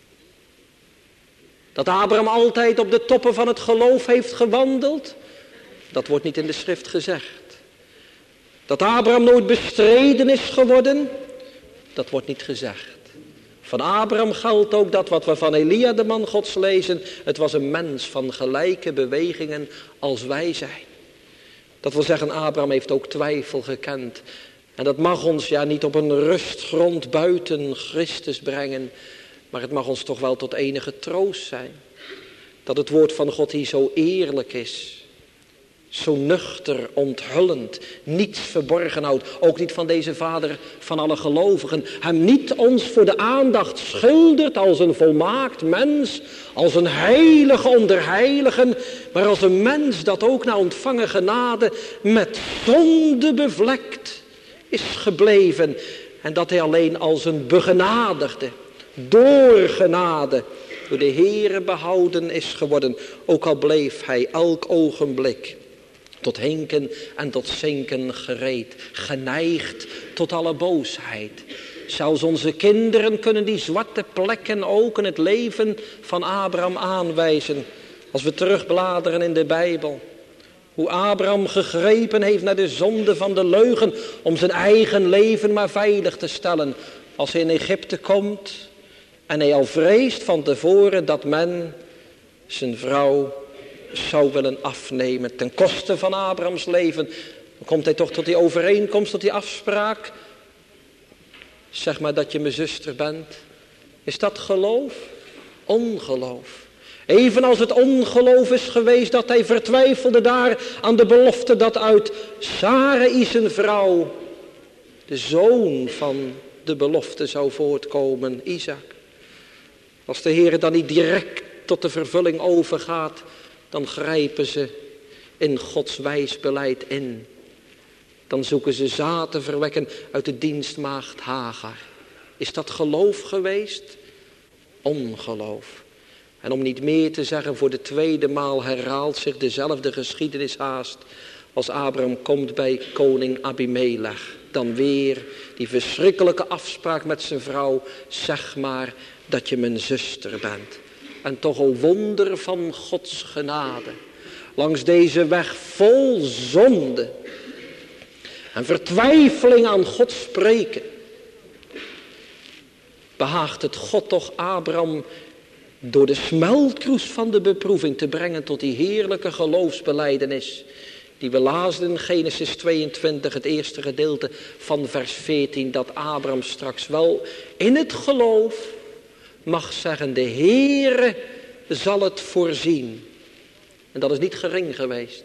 Dat Abraham altijd op de toppen van het geloof heeft gewandeld? Dat wordt niet in de schrift gezegd. Dat Abraham nooit bestreden is geworden? Dat wordt niet gezegd. Van Abraham geldt ook dat wat we van Elia de man Gods lezen. Het was een mens van gelijke bewegingen als wij zijn. Dat wil zeggen, Abraham heeft ook twijfel gekend. En dat mag ons ja niet op een rustgrond buiten Christus brengen. Maar het mag ons toch wel tot enige troost zijn. Dat het woord van God hier zo eerlijk is. Zo nuchter, onthullend, niets verborgen houdt. Ook niet van deze vader van alle gelovigen. Hem niet ons voor de aandacht schildert als een volmaakt mens. Als een heilige onder heiligen. Maar als een mens dat ook na ontvangen genade met zonde bevlekt is gebleven. En dat hij alleen als een begenadigde, door genade, door de Heere behouden is geworden. Ook al bleef hij elk ogenblik tot hinken en tot zinken gereed. Geneigd tot alle boosheid. Zelfs onze kinderen kunnen die zwarte plekken ook in het leven van Abraham aanwijzen. Als we terugbladeren in de Bijbel. Hoe Abraham gegrepen heeft naar de zonde van de leugen. Om zijn eigen leven maar veilig te stellen. Als hij in Egypte komt. En hij al vreest van tevoren dat men zijn vrouw zou willen afnemen. Ten koste van Abrahams leven. Dan komt hij toch tot die overeenkomst, tot die afspraak. Zeg maar dat je mijn zuster bent. Is dat geloof? Ongeloof. Evenals het ongeloof is geweest dat hij vertwijfelde daar aan de belofte dat uit Sarai zijn vrouw de zoon van de belofte zou voortkomen, Isaac. Als de Heer dan niet direct tot de vervulling overgaat, dan grijpen ze in Gods wijs beleid in. Dan zoeken ze zaad te verwekken uit de dienstmaagd Hagar. Is dat geloof geweest? Ongeloof. En om niet meer te zeggen, voor de tweede maal herhaalt zich dezelfde geschiedenis haast. Als Abraham komt bij koning Abimelech. Dan weer die verschrikkelijke afspraak met zijn vrouw. Zeg maar dat je mijn zuster bent. En toch, o wonder van Gods genade. Langs deze weg vol zonde. En vertwijfeling aan God spreken. Behaagt het God toch Abraham door de smeltkroes van de beproeving te brengen tot die heerlijke geloofsbelijdenis. Die we lazen in Genesis 22, het eerste gedeelte van vers 14. Dat Abraham straks wel in het geloof mag zeggen, de Heere zal het voorzien. En dat is niet gering geweest.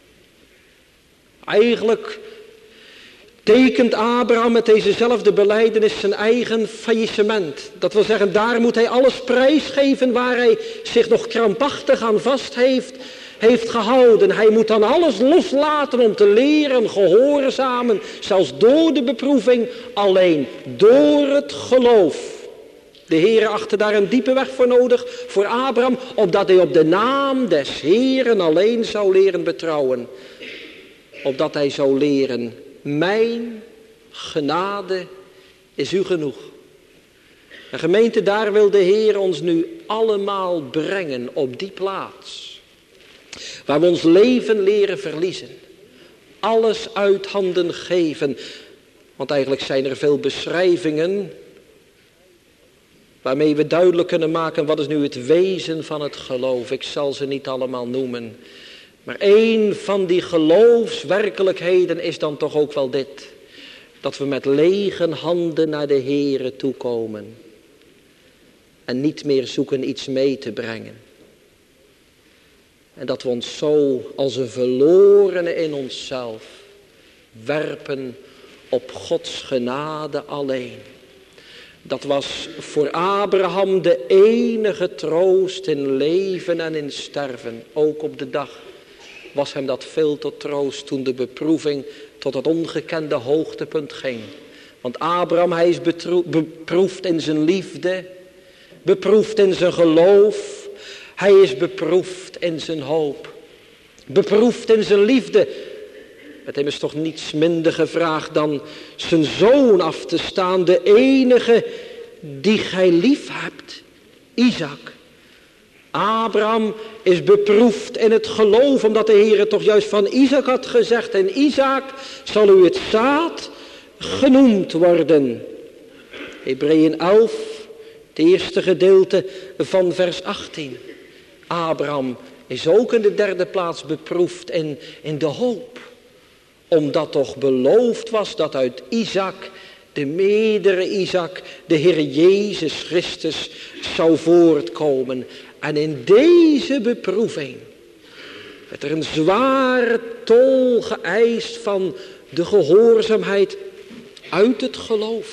Eigenlijk tekent Abraham met dezezelfde belijdenis zijn eigen faillissement. Dat wil zeggen, daar moet hij alles prijsgeven waar hij zich nog krampachtig aan vast heeft gehouden. Hij moet dan alles loslaten om te leren, gehoorzamen, zelfs door de beproeving, alleen door het geloof. De Heere achtte daar een diepe weg voor nodig voor Abraham, opdat hij op de naam des Heeren alleen zou leren betrouwen. Opdat hij zou leren, mijn genade is u genoeg. En gemeente, daar wil de Heer ons nu allemaal brengen op die plaats. Waar we ons leven leren verliezen. Alles uit handen geven. Want eigenlijk zijn er veel beschrijvingen waarmee we duidelijk kunnen maken wat is nu het wezen van het geloof. Ik zal ze niet allemaal noemen. Maar één van die geloofswerkelijkheden is dan toch ook wel dit. Dat we met lege handen naar de Heere toekomen. En niet meer zoeken iets mee te brengen. En dat we ons zo als een verlorene in onszelf werpen op Gods genade alleen. Dat was voor Abraham de enige troost in leven en in sterven. Ook op de dag was hem dat veel tot troost toen de beproeving tot het ongekende hoogtepunt ging. Want Abraham, hij is beproefd in zijn liefde, beproefd in zijn geloof. Hij is beproefd in zijn hoop, beproefd in zijn liefde. Met hem is toch niets minder gevraagd dan zijn zoon af te staan. De enige die gij lief hebt, Isaac. Abraham is beproefd in het geloof, omdat de Heer toch juist van Isaac had gezegd. En Isaac zal u het zaad genoemd worden. Hebreeën 11, het eerste gedeelte van vers 18. Abraham is ook in de derde plaats beproefd in de hoop. Omdat toch beloofd was dat uit Isaac, de meerdere Isaac, de Heer Jezus Christus zou voortkomen. En in deze beproeving werd er een zware tol geëist van de gehoorzaamheid uit het geloof.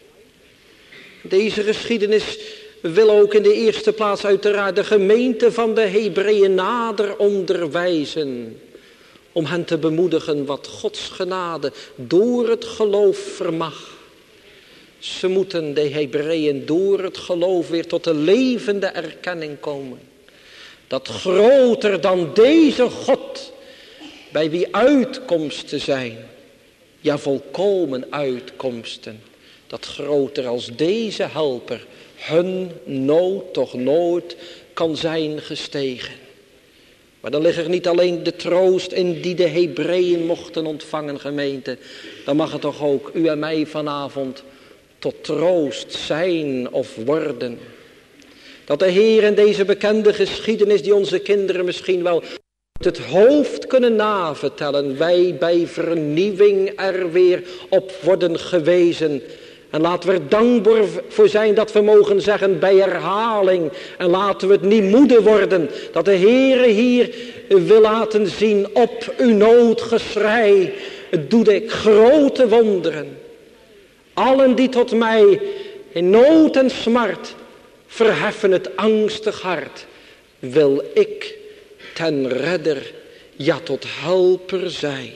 Deze geschiedenis wil ook in de eerste plaats uiteraard de gemeente van de Hebreeën nader onderwijzen. Om hen te bemoedigen wat Gods genade door het geloof vermag. Ze moeten, de Hebreeën, door het geloof weer tot de levende erkenning komen. Dat groter dan deze God, bij wie uitkomsten zijn. Ja, volkomen uitkomsten. Dat groter als deze helper hun nood toch nooit kan zijn gestegen. Maar dan ligt er niet alleen de troost in die de Hebreeën mochten ontvangen, gemeente. Dan mag het toch ook u en mij vanavond tot troost zijn of worden. Dat de Heer in deze bekende geschiedenis die onze kinderen misschien wel het hoofd kunnen navertellen. Wij bij vernieuwing er weer op worden gewezen. En laten we er dankbaar voor zijn dat we mogen zeggen bij herhaling. En laten we het niet moede worden. Dat de Heere hier wil laten zien op uw noodgeschrei. Doe ik grote wonderen. Allen die tot mij in nood en smart verheffen het angstig hart. Wil ik ten redder, ja tot helper zijn.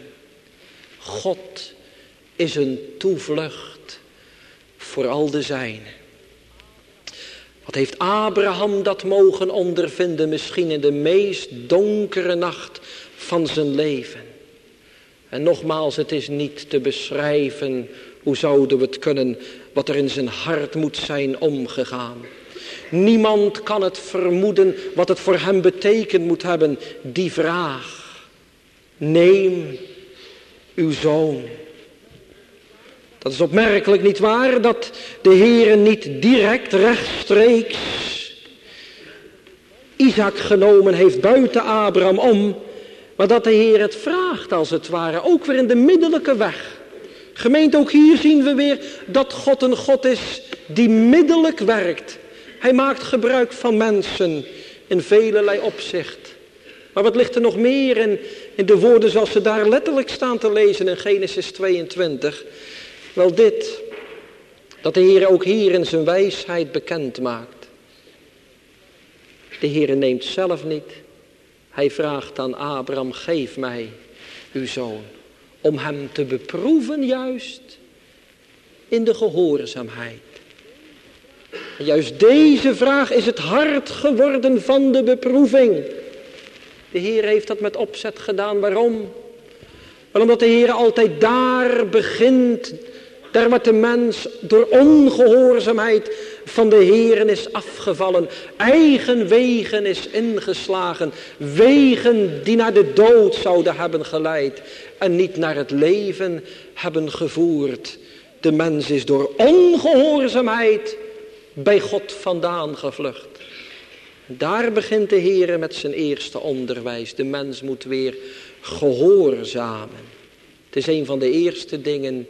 God is een toevlucht voor al de zijnen. Wat heeft Abraham dat mogen ondervinden, misschien in de meest donkere nacht van zijn leven. En nogmaals, het is niet te beschrijven, hoe zouden we het kunnen, wat er in zijn hart moet zijn omgegaan. Niemand kan het vermoeden wat het voor hem betekend moet hebben, die vraag. Neem uw zoon. Dat is opmerkelijk, niet waar, dat de Heere niet direct rechtstreeks Isaac genomen heeft buiten Abraham om, maar dat de Heer het vraagt als het ware, ook weer in de middellijke weg. Gemeente, ook hier zien we weer dat God een God is die middelijk werkt. Hij maakt gebruik van mensen in velelei opzicht. Maar wat ligt er nog meer in de woorden zoals ze daar letterlijk staan te lezen in Genesis 22? Wel dit, dat de Heer ook hier in zijn wijsheid bekend maakt. De Heer neemt zelf niet. Hij vraagt aan Abraham, geef mij uw zoon. Om hem te beproeven juist in de gehoorzaamheid. En juist deze vraag is het hart geworden van de beproeving. De Heer heeft dat met opzet gedaan. Waarom? Wel omdat de Heer altijd daar begint. Daar waar de mens door ongehoorzaamheid van de Heeren is afgevallen. Eigen wegen is ingeslagen. Wegen die naar de dood zouden hebben geleid. En niet naar het leven hebben gevoerd. De mens is door ongehoorzaamheid bij God vandaan gevlucht. Daar begint de Heer met zijn eerste onderwijs. De mens moet weer gehoorzamen. Het is een van de eerste dingen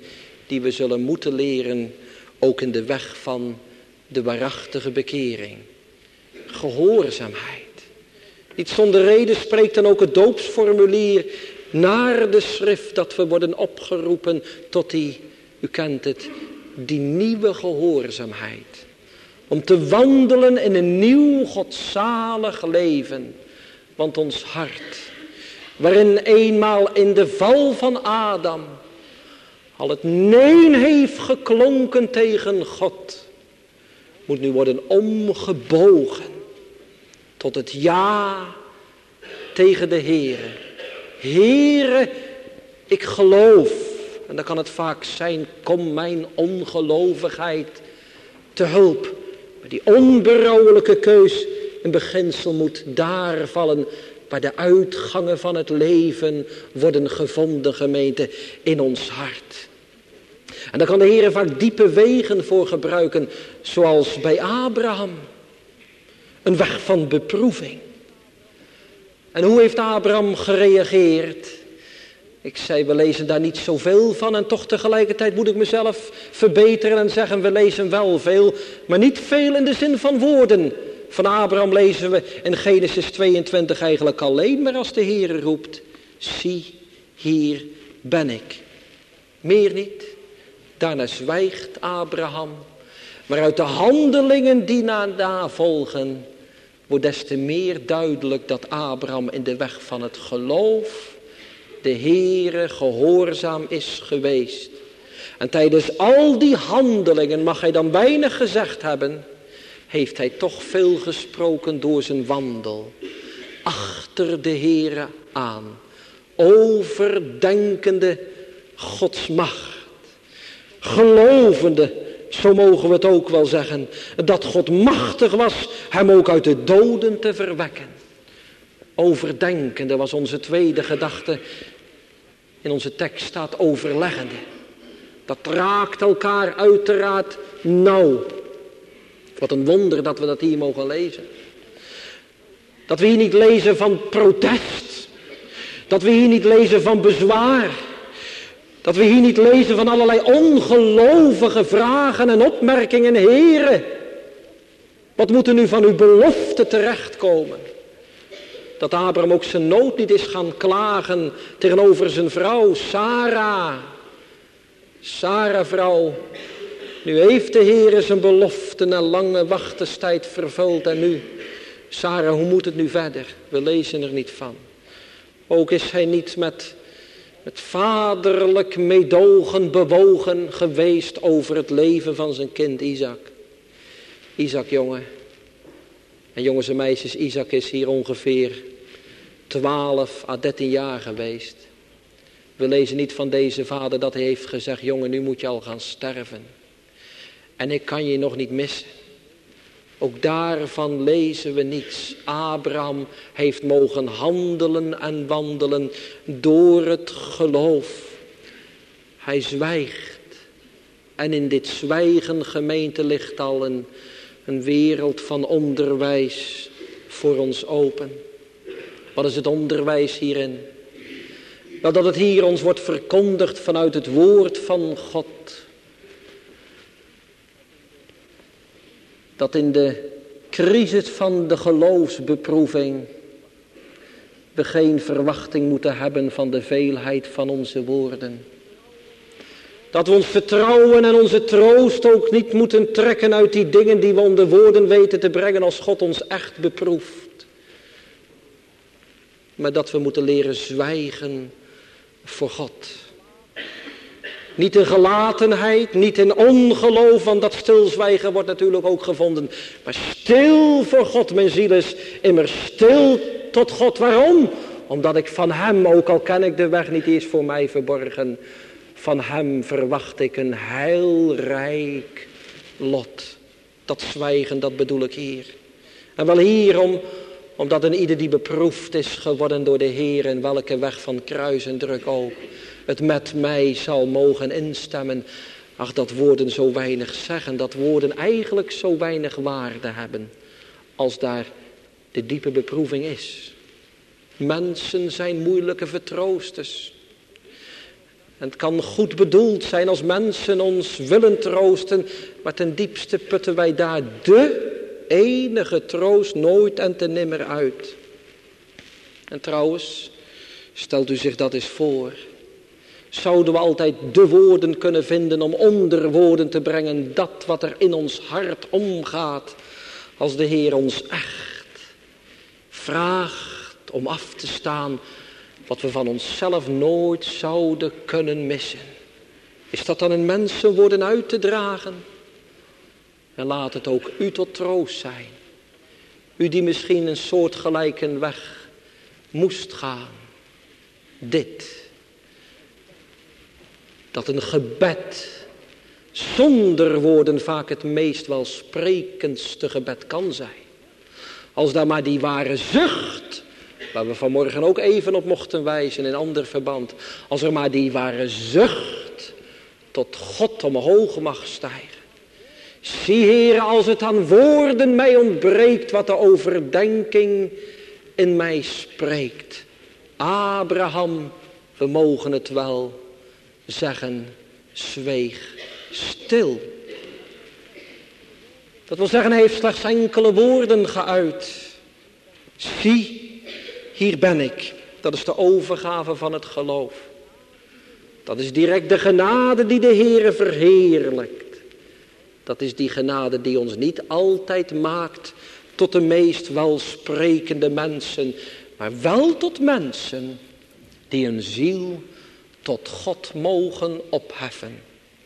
die we zullen moeten leren, ook in de weg van de waarachtige bekering. Gehoorzaamheid. Niet zonder reden spreekt dan ook het doopsformulier naar de schrift dat we worden opgeroepen tot die, u kent het, die nieuwe gehoorzaamheid. Om te wandelen in een nieuw godzalig leven. Want ons hart, waarin eenmaal in de val van Adam al het neen heeft geklonken tegen God, moet nu worden omgebogen tot het ja tegen de Heere. Heere, ik geloof. En dan kan het vaak zijn, kom mijn ongelovigheid te hulp. Maar die onberouwelijke keus in beginsel moet daar vallen waar de uitgangen van het leven worden gevonden, gemeente, in ons hart. En daar kan de Heer vaak diepe wegen voor gebruiken, zoals bij Abraham. Een weg van beproeving. En hoe heeft Abraham gereageerd? Ik zei, we lezen daar niet zoveel van en toch tegelijkertijd moet ik mezelf verbeteren en zeggen, we lezen wel veel, maar niet veel in de zin van woorden. Van Abraham lezen we in Genesis 22 eigenlijk alleen maar als de Heer roept, zie, hier ben ik. Meer niet. Daarna zwijgt Abraham. Maar uit de handelingen die na volgen, wordt des te meer duidelijk dat Abraham in de weg van het geloof de Heere gehoorzaam is geweest. En tijdens al die handelingen, mag hij dan weinig gezegd hebben, heeft hij toch veel gesproken door zijn wandel. Achter de Heere aan. Overdenkende Gods macht. Gelovende, zo mogen we het ook wel zeggen, dat God machtig was hem ook uit de doden te verwekken. Overdenkende was onze tweede gedachte. In onze tekst staat overleggende. Dat raakt elkaar uiteraard nauw. Wat een wonder dat we dat hier mogen lezen. Dat we hier niet lezen van protest. Dat we hier niet lezen van bezwaar. Dat we hier niet lezen van allerlei ongelovige vragen en opmerkingen. Heren, wat moet er nu van uw belofte terechtkomen? Dat Abraham ook zijn nood niet is gaan klagen tegenover zijn vrouw Sarah. Sarah, vrouw, nu heeft de Heer zijn belofte na lange wachtenstijd vervuld. En nu, Sarah, hoe moet het nu verder? We lezen er niet van. Ook is hij niet met vaderlijk meedogen bewogen geweest over het leven van zijn kind Isaac. Isaac, jongen. En jongens en meisjes, Isaac is hier ongeveer 12 à 13 jaar geweest. We lezen niet van deze vader dat hij heeft gezegd, jongen, nu moet je al gaan sterven. En ik kan je nog niet missen. Ook daarvan lezen we niets. Abraham heeft mogen handelen en wandelen door het geloof. Hij zwijgt. En in dit zwijgen, gemeente, ligt al een wereld van onderwijs voor ons open. Wat is het onderwijs hierin? Wel, dat het hier ons wordt verkondigd vanuit het woord van God. Dat in de crisis van de geloofsbeproeving we geen verwachting moeten hebben van de veelheid van onze woorden. Dat we ons vertrouwen en onze troost ook niet moeten trekken uit die dingen die we onder woorden weten te brengen als God ons echt beproeft. Maar dat we moeten leren zwijgen voor God. Niet in gelatenheid, niet in ongeloof, want dat stilzwijgen wordt natuurlijk ook gevonden. Maar stil voor God, mijn ziel is immer stil tot God. Waarom? Omdat ik van hem, ook al ken ik de weg niet, die is voor mij verborgen. Van hem verwacht ik een heilrijk lot. Dat zwijgen, dat bedoel ik hier. En wel hierom, omdat een ieder die beproefd is geworden door de Heer, in welke weg van kruis en druk ook, het met mij zal mogen instemmen. Ach, dat woorden zo weinig zeggen, dat woorden eigenlijk zo weinig waarde hebben, als daar de diepe beproeving is. Mensen zijn moeilijke vertroosters. En het kan goed bedoeld zijn als mensen ons willen troosten, maar ten diepste putten wij daar de enige troost nooit en te nimmer uit. En trouwens, stelt u zich dat eens voor. Zouden we altijd de woorden kunnen vinden om onder woorden te brengen dat wat er in ons hart omgaat, als de Heer ons echt vraagt om af te staan wat we van onszelf nooit zouden kunnen missen. Is dat dan in mensenwoorden uit te dragen? En laat het ook u tot troost zijn. U die misschien een soortgelijke weg moest gaan. Dit. Dat een gebed zonder woorden vaak het meest welsprekendste gebed kan zijn. Als daar maar die ware zucht, waar we vanmorgen ook even op mochten wijzen in ander verband. Als er maar die ware zucht tot God omhoog mag stijgen. Zie Heer, als het aan woorden mij ontbreekt wat de overdenking in mij spreekt. Abraham, we mogen het wel zeggen, zweeg stil. Dat wil zeggen, hij heeft slechts enkele woorden geuit. Zie, hier ben ik. Dat is de overgave van het geloof. Dat is direct de genade die de Heere verheerlijkt. Dat is die genade die ons niet altijd maakt tot de meest welsprekende mensen, maar wel tot mensen die een ziel tot God mogen opheffen.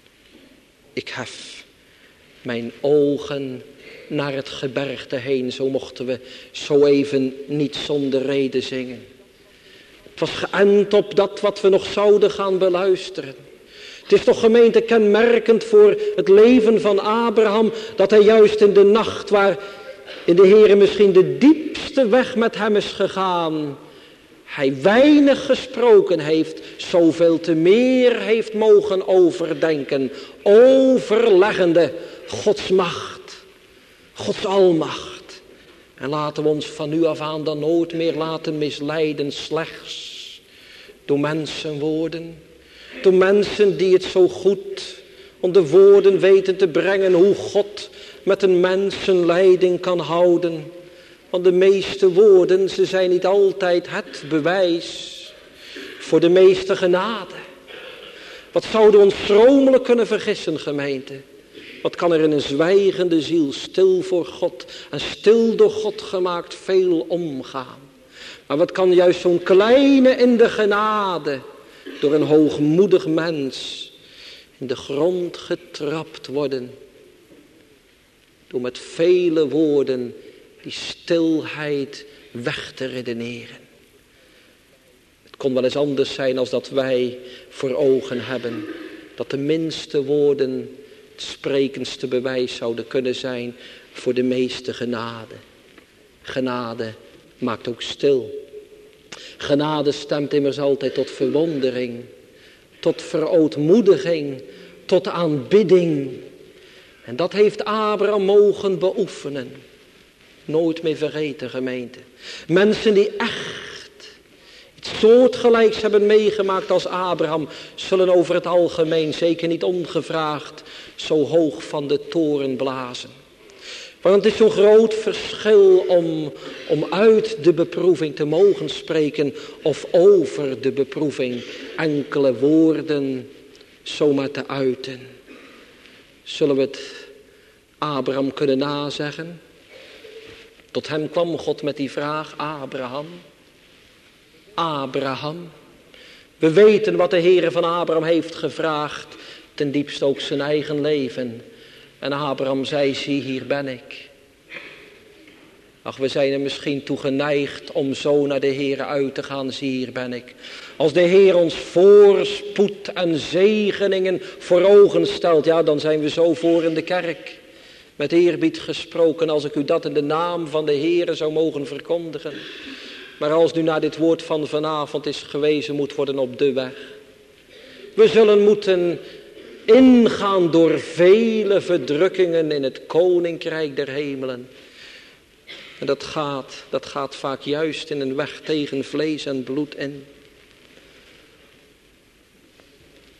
Ik hef mijn ogen naar het gebergte heen, zo mochten we zo even niet zonder reden zingen. Het was geënt op dat wat we nog zouden gaan beluisteren. Het is toch, gemeente, kenmerkend voor het leven van Abraham, dat hij juist in de nacht waar in de Heere misschien de diepste weg met hem is gegaan, hij weinig gesproken heeft, zoveel te meer heeft mogen overdenken, overleggende Gods macht, Gods almacht. En laten we ons van nu af aan dan nooit meer laten misleiden, slechts door mensenwoorden. Door mensen die het zo goed onder woorden weten te brengen hoe God met een mensenleiding kan houden. Want de meeste woorden, ze zijn niet altijd het bewijs voor de meeste genade. Wat zouden we ons schromelijk kunnen vergissen, gemeente? Wat kan er in een zwijgende ziel stil voor God en stil door God gemaakt veel omgaan? Maar wat kan juist zo'n kleine in de genade door een hoogmoedig mens in de grond getrapt worden. Door met vele woorden die stilheid weg te redeneren. Het kon wel eens anders zijn als dat wij voor ogen hebben. Dat de minste woorden het sprekendste bewijs zouden kunnen zijn voor de meeste genade. Genade maakt ook stil. Genade stemt immers altijd tot verwondering, tot verootmoediging, tot aanbidding. En dat heeft Abraham mogen beoefenen. Nooit meer vergeten, gemeente. Mensen die echt iets soortgelijks hebben meegemaakt als Abraham, zullen over het algemeen, zeker niet ongevraagd, zo hoog van de toren blazen. Want het is zo'n groot verschil om uit de beproeving te mogen spreken of over de beproeving enkele woorden zomaar te uiten. Zullen we het Abraham kunnen nazeggen? Tot hem kwam God met die vraag, Abraham, Abraham. We weten wat de Heere van Abraham heeft gevraagd, ten diepste ook zijn eigen leven. En Abraham zei, zie, hier ben ik. Ach, we zijn er misschien toe geneigd om zo naar de Heere uit te gaan, zie, hier ben ik. Als de Heer ons voorspoed en zegeningen voor ogen stelt, ja, dan zijn we zo voor in de kerk. Met eerbied gesproken, als ik u dat in de naam van de Heere zou mogen verkondigen. Maar als nu naar dit woord van vanavond is gewezen moet worden op de weg. We zullen moeten ingaan door vele verdrukkingen in het koninkrijk der hemelen. En dat gaat vaak juist in een weg tegen vlees en bloed in.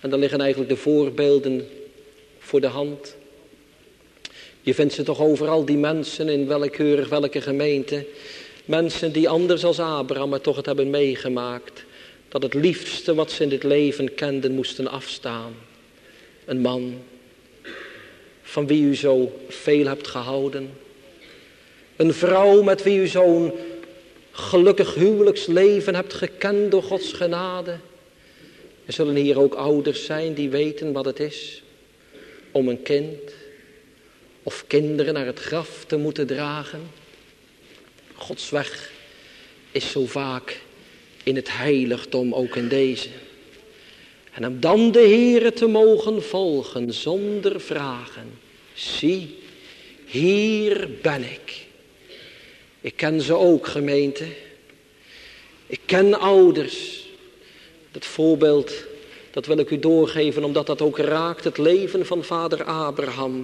En dan liggen eigenlijk de voorbeelden voor de hand. Je vindt ze toch overal, die mensen in willekeurig welke gemeente. Mensen die anders als Abraham het toch het hebben meegemaakt. Dat het liefste wat ze in dit leven kenden moesten afstaan. Een man van wie u zo veel hebt gehouden. Een vrouw met wie u zo'n gelukkig huwelijksleven hebt gekend door Gods genade. Er zullen hier ook ouders zijn die weten wat het is om een kind of kinderen naar het graf te moeten dragen. Gods weg is zo vaak in het heiligdom, ook in deze. En om dan de Heere te mogen volgen zonder vragen. Zie, hier ben ik. Ik ken ze ook, gemeente. Ik ken ouders. Dat voorbeeld, dat wil ik u doorgeven, omdat dat ook raakt het leven van vader Abraham.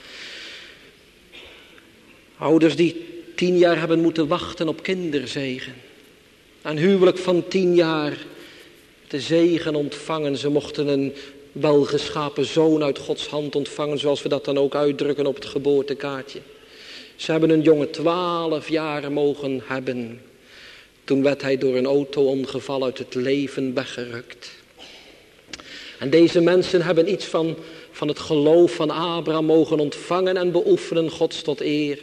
Ouders die 10 jaar hebben moeten wachten op kinderzegen. Een huwelijk van 10 jaar de zegen ontvangen. Ze mochten een welgeschapen zoon uit Gods hand ontvangen, zoals we dat dan ook uitdrukken op het geboortekaartje. Ze hebben een jongen 12 jaar mogen hebben. Toen werd hij door een auto-ongeval uit het leven weggerukt. En deze mensen hebben iets van het geloof van Abraham mogen ontvangen en beoefenen, Gods tot eer.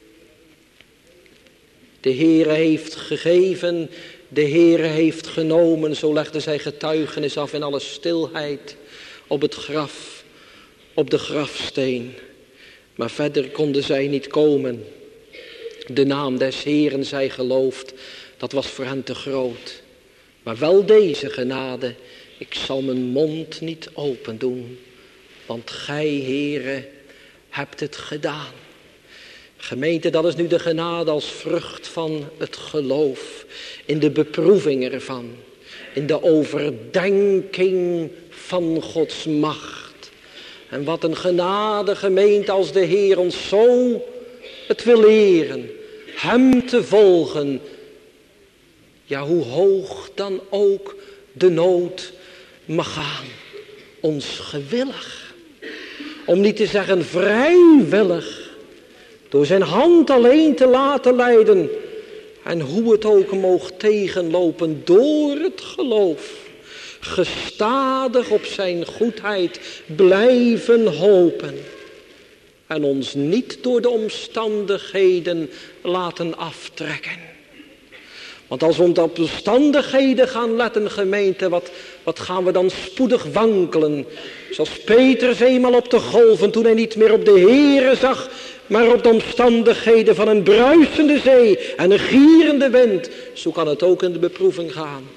De Heere heeft gegeven, de Heere heeft genomen, zo legden zij getuigenis af in alle stilheid op het graf, op de grafsteen. Maar verder konden zij niet komen. De naam des Heeren zij geloofd, dat was voor hen te groot. Maar wel deze genade, ik zal mijn mond niet open doen, want gij, Heere, hebt het gedaan. Gemeente, dat is nu de genade als vrucht van het geloof. In de beproeving ervan. In de overdenking van Gods macht. En wat een genade, gemeente, als de Heer ons zo het wil leren. Hem te volgen. Ja, hoe hoog dan ook de nood mag gaan. Ons gewillig. Om niet te zeggen vrijwillig. Door zijn hand alleen te laten leiden. En hoe het ook moog tegenlopen door het geloof. Gestadig op zijn goedheid blijven hopen. En ons niet door de omstandigheden laten aftrekken. Want als we op de omstandigheden gaan letten, gemeente, wat gaan we dan spoedig wankelen. Zoals Petrus eenmaal op de golven, toen hij niet meer op de Heere zag, maar op de omstandigheden van een bruisende zee en een gierende wind. Zo kan het ook in de beproeving gaan.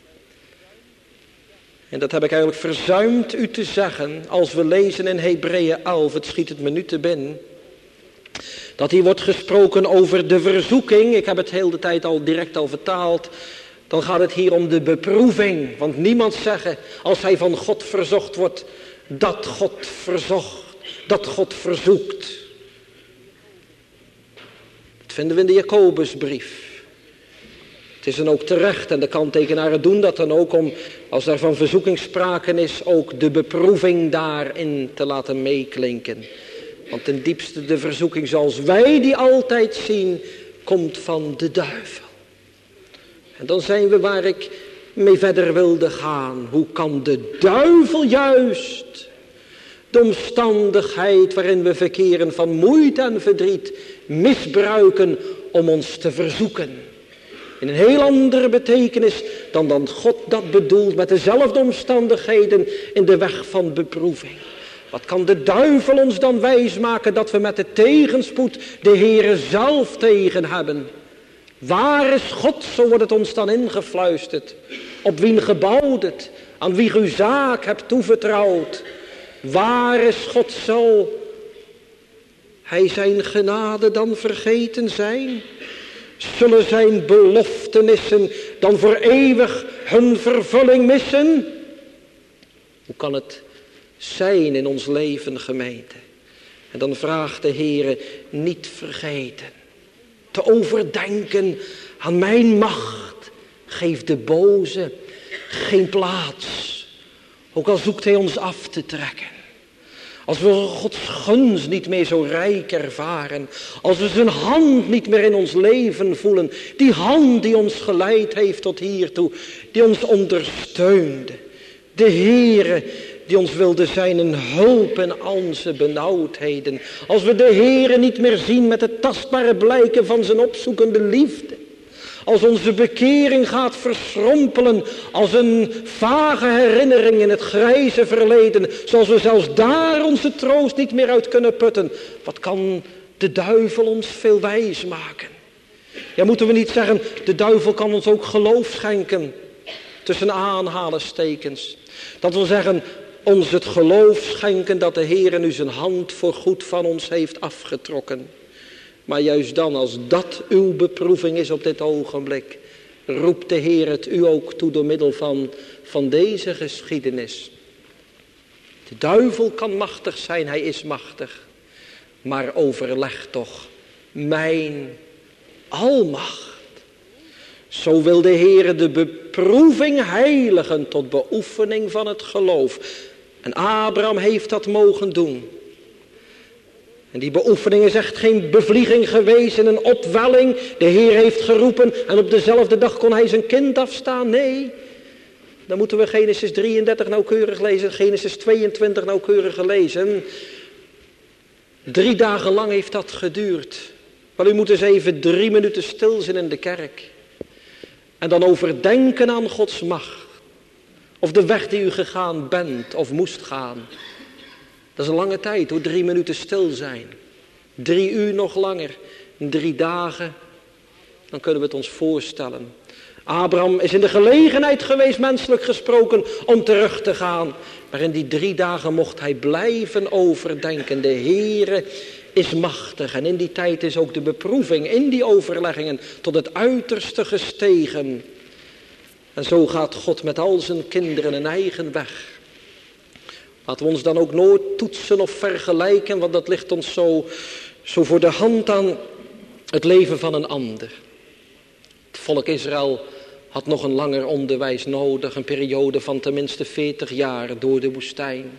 En dat heb ik eigenlijk verzuimd u te zeggen als we lezen in Hebreeën 11, het schiet het me nu te binnen. Dat hier wordt gesproken over de verzoeking. Ik heb het heel de tijd al direct al vertaald. Dan gaat het hier om de beproeving. Want niemand zeggen als hij van God verzocht wordt dat God verzocht, dat God verzoekt. Dat vinden we in de Jacobusbrief. Het is dan ook terecht en de kanttekenaren doen dat dan ook om, als er van verzoeking sprake is, ook de beproeving daarin te laten meeklinken. Want ten diepste de verzoeking zoals wij die altijd zien, komt van de duivel. En dan zijn we waar ik mee verder wilde gaan. Hoe kan de duivel juist de omstandigheid waarin we verkeren van moeite en verdriet misbruiken om ons te verzoeken? In een heel andere betekenis dan God dat bedoelt met dezelfde omstandigheden in de weg van beproeving. Wat kan de duivel ons dan wijsmaken dat we met de tegenspoed de Heere zelf tegen hebben? Waar is God, zo wordt het ons dan ingefluisterd. Op wien gebouwd het, aan wie uw zaak hebt toevertrouwd. Waar is God, zal hij zijn genade dan vergeten zijn? Zullen zijn beloftenissen dan voor eeuwig hun vervulling missen? Hoe kan het zijn in ons leven, gemeente? En dan vraagt de Heere, niet vergeten, te overdenken aan mijn macht. Geef de boze geen plaats Ook al zoekt hij ons af te trekken. Als we Gods gunst niet meer zo rijk ervaren. Als we zijn hand niet meer in ons leven voelen. Die hand die ons geleid heeft tot hiertoe. Die ons ondersteunde. De Heere die ons wilde zijn een hulp in onze benauwdheden. Als we de Heere niet meer zien met de tastbare blijken van zijn opzoekende liefde. Als onze bekering gaat verschrompelen als een vage herinnering in het grijze verleden. Zoals we zelfs daar onze troost niet meer uit kunnen putten. Wat kan de duivel ons veel wijs maken? Ja, moeten we niet zeggen, de duivel kan ons ook geloof schenken. Tussen aanhalingstekens. Dat wil zeggen, ons het geloof schenken dat de Heer nu zijn hand voor goed van ons heeft afgetrokken. Maar juist dan, als dat uw beproeving is op dit ogenblik, roept de Heer het u ook toe door middel van deze geschiedenis. De duivel kan machtig zijn, hij is machtig. Maar overleg toch mijn almacht. Zo wil de Heer de beproeving heiligen tot beoefening van het geloof. En Abraham heeft dat mogen doen. En die beoefening is echt geen bevlieging geweest en een opwelling. De Heer heeft geroepen en op dezelfde dag kon hij zijn kind afstaan. Nee, dan moeten we Genesis 33 nauwkeurig lezen, Genesis 22 nauwkeurig lezen. 3 dagen lang heeft dat geduurd. Wel, u moet eens even 3 minuten stil zijn in de kerk. En dan overdenken aan Gods macht. Of de weg die u gegaan bent of moest gaan. Dat is een lange tijd hoor, 3 minuten stil zijn. 3 uur nog langer. 3 dagen. Dan kunnen we het ons voorstellen. Abraham is in de gelegenheid geweest, menselijk gesproken, om terug te gaan. Maar in die 3 dagen mocht hij blijven overdenken. De Heere is machtig. En in die tijd is ook de beproeving in die overleggingen tot het uiterste gestegen. En zo gaat God met al zijn kinderen een eigen weg. Laten we ons dan ook nooit toetsen of vergelijken, want dat ligt ons zo voor de hand aan het leven van een ander. Het volk Israël had nog een langer onderwijs nodig, een periode van tenminste 40 jaar door de woestijn.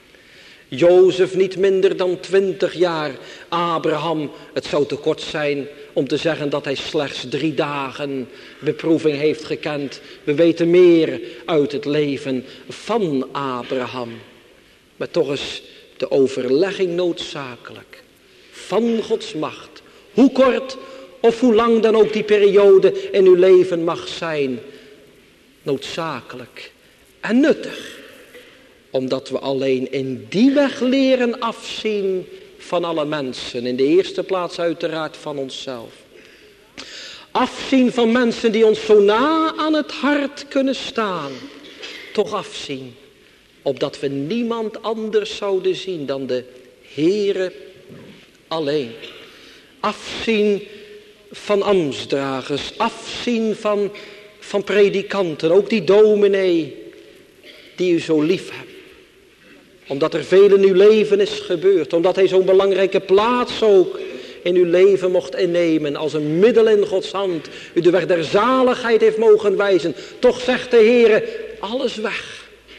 Jozef niet minder dan 20 jaar. Abraham, het zou te kort zijn om te zeggen dat hij slechts 3 dagen beproeving heeft gekend. We weten meer uit het leven van Abraham. Maar toch is de overlegging noodzakelijk. Van Gods macht. Hoe kort of hoe lang dan ook die periode in uw leven mag zijn. Noodzakelijk en nuttig. Omdat we alleen in die weg leren afzien van alle mensen. In de eerste plaats uiteraard van onszelf. Afzien van mensen die ons zo na aan het hart kunnen staan. Toch afzien. Opdat we niemand anders zouden zien dan de Heere alleen. Afzien van ambtsdragers. Afzien van predikanten. Ook die dominee die u zo lief hebt. Omdat er veel in uw leven is gebeurd. Omdat hij zo'n belangrijke plaats ook in uw leven mocht innemen. Als een middel in Gods hand. U de weg der zaligheid heeft mogen wijzen. Toch zegt de Heere, alles weg.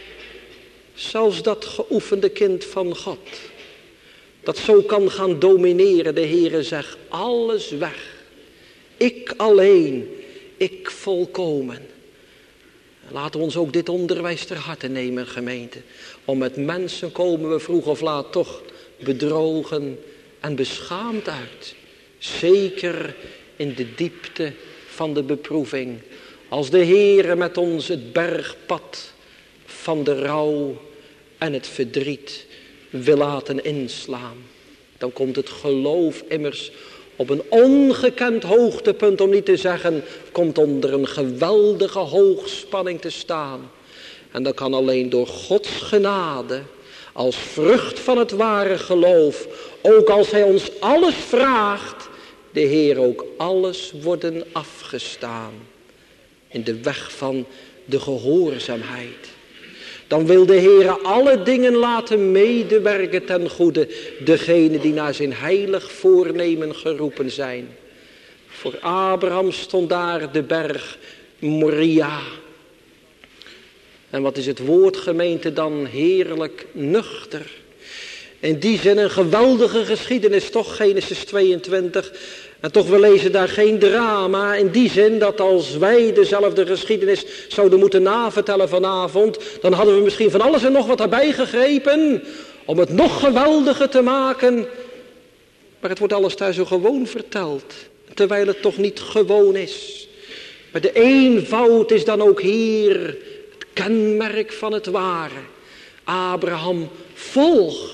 Zelfs dat geoefende kind van God. Dat zo kan gaan domineren. De Heere zegt, alles weg. Ik alleen. Ik volkomen. Laten we ons ook dit onderwijs ter harte nemen, gemeente. Om met mensen komen we vroeg of laat toch bedrogen en beschaamd uit. Zeker in de diepte van de beproeving. Als de Heere met ons het bergpad van de rouw en het verdriet wil laten inslaan. Dan komt het geloof immers op een ongekend hoogtepunt, om niet te zeggen, komt onder een geweldige hoogspanning te staan. En dat kan alleen door Gods genade, als vrucht van het ware geloof, ook als hij ons alles vraagt, de Heer ook alles worden afgestaan. In de weg van de gehoorzaamheid. Dan wil de Heer alle dingen laten medewerken ten goede. Degene die naar zijn heilig voornemen geroepen zijn. Voor Abraham stond daar de berg Moria. En wat is het woord, gemeente, dan heerlijk nuchter. In die zin een geweldige geschiedenis, toch, Genesis 22. En toch, we lezen daar geen drama. In die zin dat als wij dezelfde geschiedenis zouden moeten navertellen vanavond, dan hadden we misschien van alles en nog wat erbij gegrepen om het nog geweldiger te maken. Maar het wordt alles daar zo gewoon verteld, terwijl het toch niet gewoon is. Maar de eenvoud is dan ook hier het kenmerk van het ware. Abraham volgt.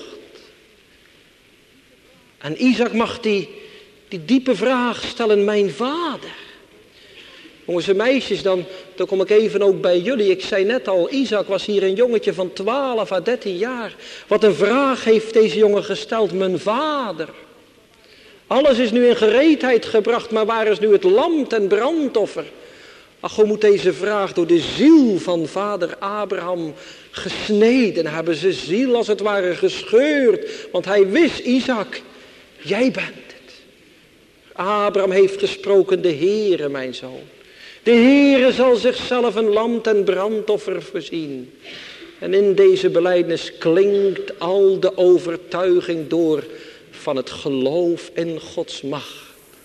En Isaac mag die diepe vraag stellen, mijn vader. Jongens en meisjes, dan kom ik even ook bij jullie. Ik zei net al, Isaac was hier een jongetje van 12 à 13 jaar. Wat een vraag heeft deze jongen gesteld, mijn vader. Alles is nu in gereedheid gebracht, maar waar is nu het lam ten brandoffer? Ach, hoe moet deze vraag door de ziel van vader Abraham gesneden hebben. Zijn ziel als het ware gescheurd. Want hij wist, Isaac, jij bent het. Abraham heeft gesproken, de Heere, mijn zoon. De Heere zal zichzelf een lam ten brandoffer voorzien. En in deze belijdenis klinkt al de overtuiging door van het geloof in Gods macht.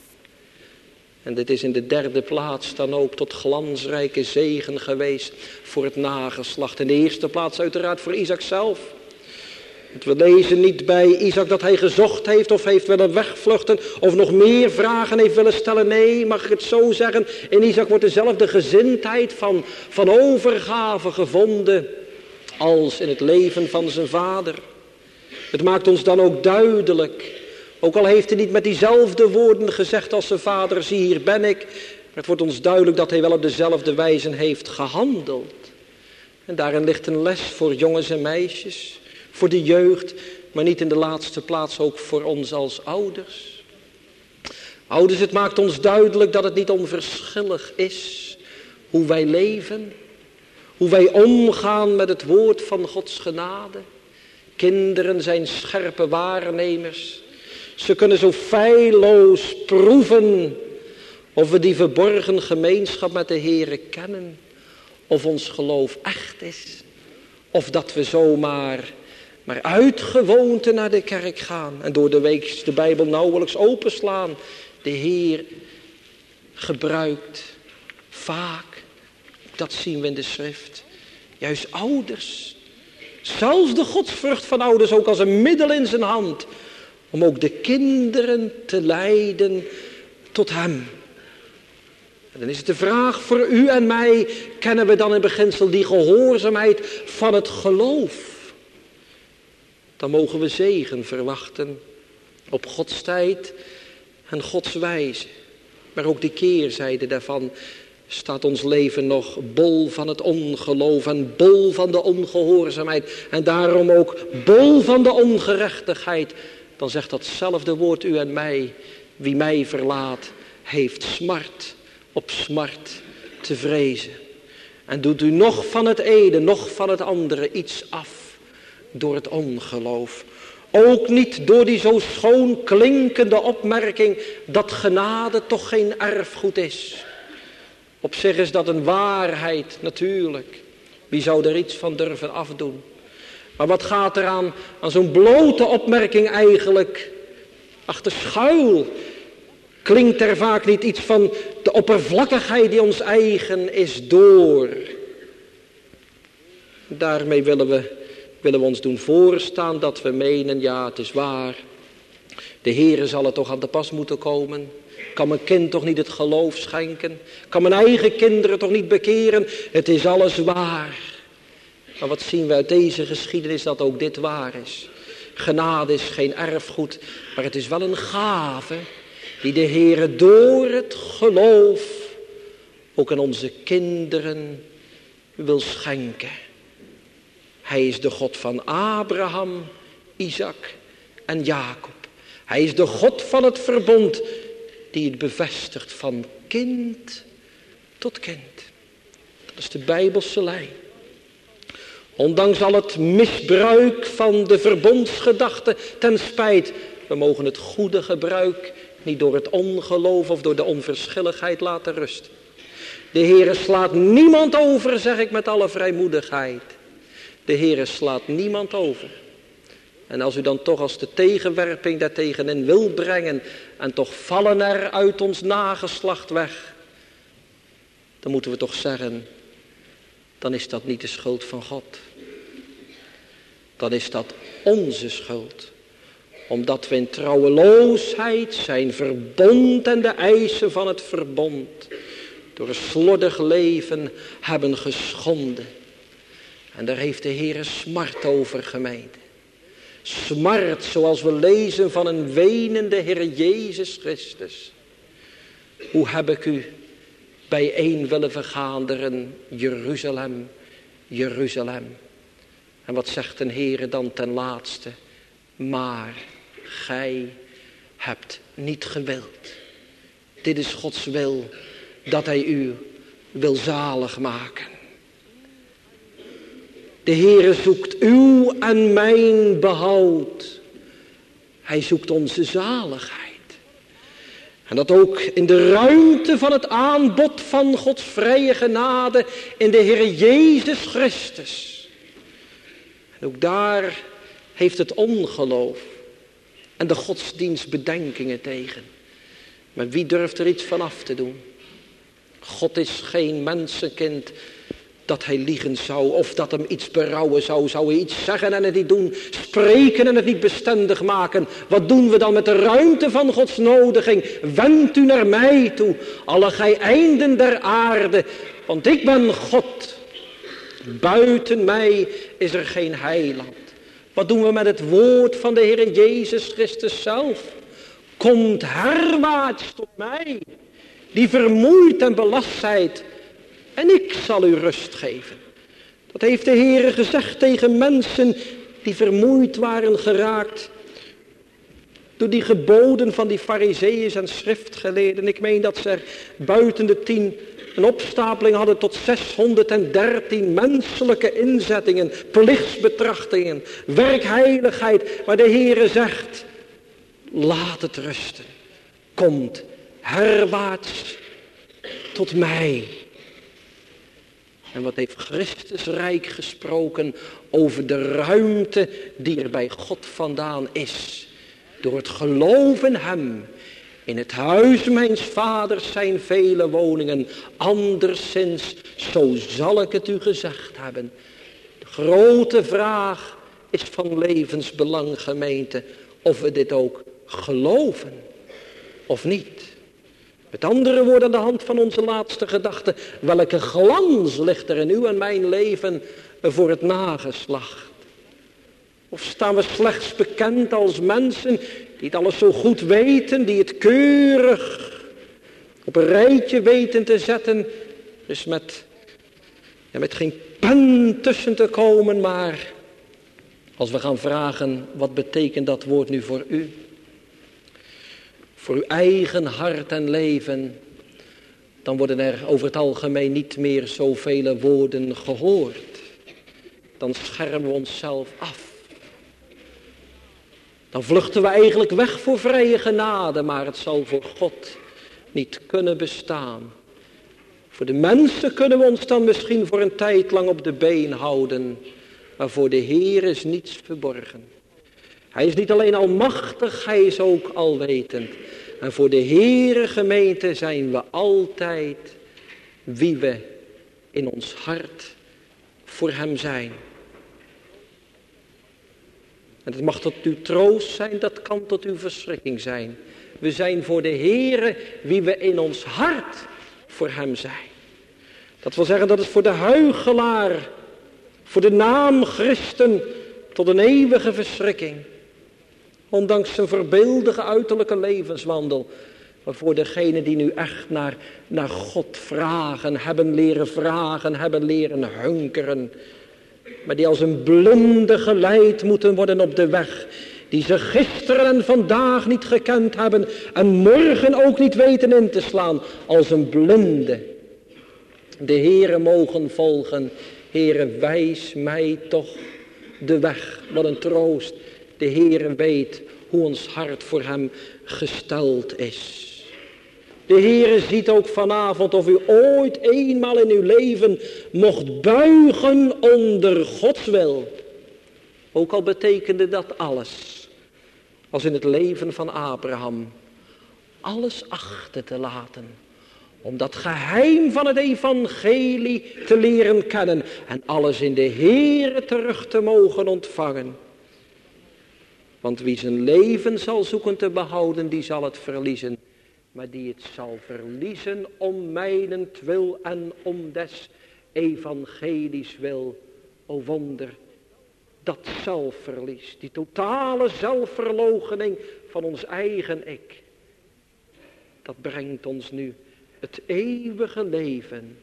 En dit is in de derde plaats dan ook tot glansrijke zegen geweest voor het nageslacht. In de eerste plaats uiteraard voor Isaac zelf. Want we lezen niet bij Isaac dat hij gezocht heeft of heeft willen wegvluchten of nog meer vragen heeft willen stellen. Nee, mag ik het zo zeggen, in Isaac wordt dezelfde gezindheid van overgave gevonden als in het leven van zijn vader. Het maakt ons dan ook duidelijk, ook al heeft hij niet met diezelfde woorden gezegd als zijn vader, zie hier ben ik. Maar het wordt ons duidelijk dat hij wel op dezelfde wijze heeft gehandeld. En daarin ligt een les voor jongens en meisjes, voor de jeugd, maar niet in de laatste plaats ook voor ons als ouders. Ouders, het maakt ons duidelijk dat het niet onverschillig is hoe wij leven, hoe wij omgaan met het woord van Gods genade. Kinderen zijn scherpe waarnemers. Ze kunnen zo feilloos proeven of we die verborgen gemeenschap met de Heere kennen. Of ons geloof echt is. Of dat we zomaar uit gewoonte naar de kerk gaan. En door de week de Bijbel nauwelijks openslaan. De Heer gebruikt vaak, dat zien we in de schrift, juist ouders. Zelfs de godsvrucht van ouders ook als een middel in zijn hand. Om ook de kinderen te leiden tot hem. En dan is het de vraag voor u en mij. Kennen we dan in beginsel die gehoorzaamheid van het geloof? Dan mogen we zegen verwachten. Op Gods tijd en Gods wijze. Maar ook de keerzijde daarvan staat ons leven nog bol van het ongeloof en bol van de ongehoorzaamheid. En daarom ook bol van de ongerechtigheid. Dan zegt datzelfde woord u en mij. Wie mij verlaat, heeft smart op smart te vrezen. En doet u nog van het ene, nog van het andere iets af door het ongeloof. Ook niet door die zo schoon klinkende opmerking dat genade toch geen erfgoed is. Op zich is dat een waarheid natuurlijk. Wie zou er iets van durven afdoen? Maar wat gaat er aan zo'n blote opmerking eigenlijk achter schuil? Klinkt er vaak niet iets van de oppervlakkigheid die ons eigen is door? Daarmee willen we ons doen voorstaan dat we menen, ja, het is waar. De Heere zal het toch aan de pas moeten komen. Kan mijn kind toch niet het geloof schenken? Kan mijn eigen kinderen toch niet bekeren? Het is alles waar. Maar wat zien we uit deze geschiedenis dat ook dit waar is? Genade is geen erfgoed, maar het is wel een gave die de Heere door het geloof ook aan onze kinderen wil schenken. Hij is de God van Abraham, Isaac en Jacob. Hij is de God van het verbond die het bevestigt van kind tot kind. Dat is de Bijbelse lijn. Ondanks al het misbruik van de verbondsgedachte ten spijt. We mogen het goede gebruik niet door het ongeloof of door de onverschilligheid laten rusten. De Heere slaat niemand over, zeg ik met alle vrijmoedigheid. De Heere slaat niemand over. En als u dan toch als de tegenwerping daartegenin wil brengen en toch vallen er uit ons nageslacht weg, dan moeten we toch zeggen, dan is dat niet de schuld van God. Dan is dat onze schuld. Omdat we in trouweloosheid zijn verbond en de eisen van het verbond door een slordig leven hebben geschonden. En daar heeft de Heere smart over, gemeente. Smart, zoals we lezen van een wenende Heer Jezus Christus. Hoe heb ik u bijeen willen vergaderen, Jeruzalem, Jeruzalem. En wat zegt de Heere dan ten laatste? Maar gij hebt niet gewild. Dit is Gods wil, dat hij u wil zalig maken. De Heere zoekt uw en mijn behoud. Hij zoekt onze zaligheid. En dat ook in de ruimte van het aanbod van Gods vrije genade in de Heer Jezus Christus. En ook daar heeft het ongeloof en de godsdienst bedenkingen tegen. Maar wie durft er iets van af te doen? God is geen mensenkind dat hij liegen zou of dat hem iets berouwen zou. Zou hij iets zeggen en het niet doen, spreken en het niet bestendig maken. Wat doen we dan met de ruimte van Gods nodiging? Wend u naar mij toe, alle gij einden der aarde, want ik ben God. Buiten mij is er geen heiland. Wat doen we met het woord van de Heer Jezus Christus zelf? Komt herwaarts tot mij, die vermoeid en belast zijt, en ik zal u rust geven. Dat heeft de Heer gezegd tegen mensen die vermoeid waren geraakt door die geboden van die farizeeën en schriftgeleerden. Ik meen dat ze er buiten de 10 een opstapeling hadden tot 613 menselijke inzettingen, plichtsbetrachtingen, werkheiligheid. Maar de Heere zegt, laat het rusten. Komt herwaarts tot mij. En wat heeft Christus rijk gesproken over de ruimte die er bij God vandaan is. Door het geloof in hem. In het huis mijns vaders zijn vele woningen. Anderszins, zo zal ik het u gezegd hebben. De grote vraag is van levensbelang, gemeente. Of we dit ook geloven of niet. Met andere woorden, aan de hand van onze laatste gedachte. Welke glans ligt er in uw en mijn leven voor het nageslacht? Of staan we slechts bekend als mensen die het alles zo goed weten, die het keurig op een rijtje weten te zetten. Dus met geen pen tussen te komen, maar als we gaan vragen, wat betekent dat woord nu voor u? Voor uw eigen hart en leven, dan worden er over het algemeen niet meer zoveel woorden gehoord. Dan schermen we onszelf af. Dan vluchten we eigenlijk weg voor vrije genade, maar het zal voor God niet kunnen bestaan. Voor de mensen kunnen we ons dan misschien voor een tijd lang op de been houden, maar voor de Heer is niets verborgen. Hij is niet alleen almachtig, hij is ook alwetend. En voor de Heere gemeente zijn we altijd wie we in ons hart voor hem zijn. En het mag tot uw troost zijn, dat kan tot uw verschrikking zijn. We zijn voor de Heere wie we in ons hart voor hem zijn. Dat wil zeggen dat het voor de huichelaar, voor de naam Christen, tot een eeuwige verschrikking. Ondanks zijn voorbeeldige uiterlijke levenswandel. Maar voor degenen die nu echt naar God vragen, hebben leren hunkeren. Maar die als een blinde geleid moeten worden op de weg. Die ze gisteren en vandaag niet gekend hebben. En morgen ook niet weten in te slaan. Als een blinde. De Heere mogen volgen. Heere, wijs mij toch de weg. Wat een troost. De Heere weet hoe ons hart voor hem gesteld is. De Heere ziet ook vanavond of u ooit eenmaal in uw leven mocht buigen onder Gods wil. Ook al betekende dat alles, als in het leven van Abraham, alles achter te laten. Om dat geheim van het evangelie te leren kennen en alles in de Heere terug te mogen ontvangen. Want wie zijn leven zal zoeken te behouden, die zal het verliezen. Maar die het zal verliezen om mijnentwil en om des evangelies wil. O wonder, dat zelfverlies, die totale zelfverloochening van ons eigen ik. Dat brengt ons nu het eeuwige leven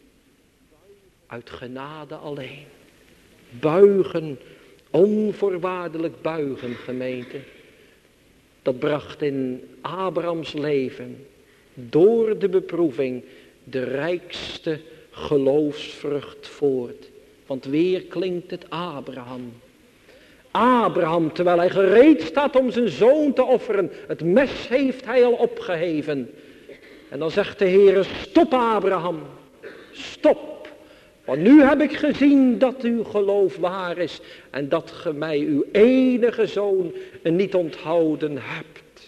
uit genade alleen. Buigen, onvoorwaardelijk buigen, gemeente. Dat bracht in Abrahams leven door de beproeving de rijkste geloofsvrucht voort. Want weer klinkt het Abraham. Abraham, terwijl hij gereed staat om zijn zoon te offeren. Het mes heeft hij al opgeheven. En dan zegt de Heer, stop Abraham, stop. Want nu heb ik gezien dat uw geloof waar is. En dat ge mij uw enige zoon niet onthouden hebt.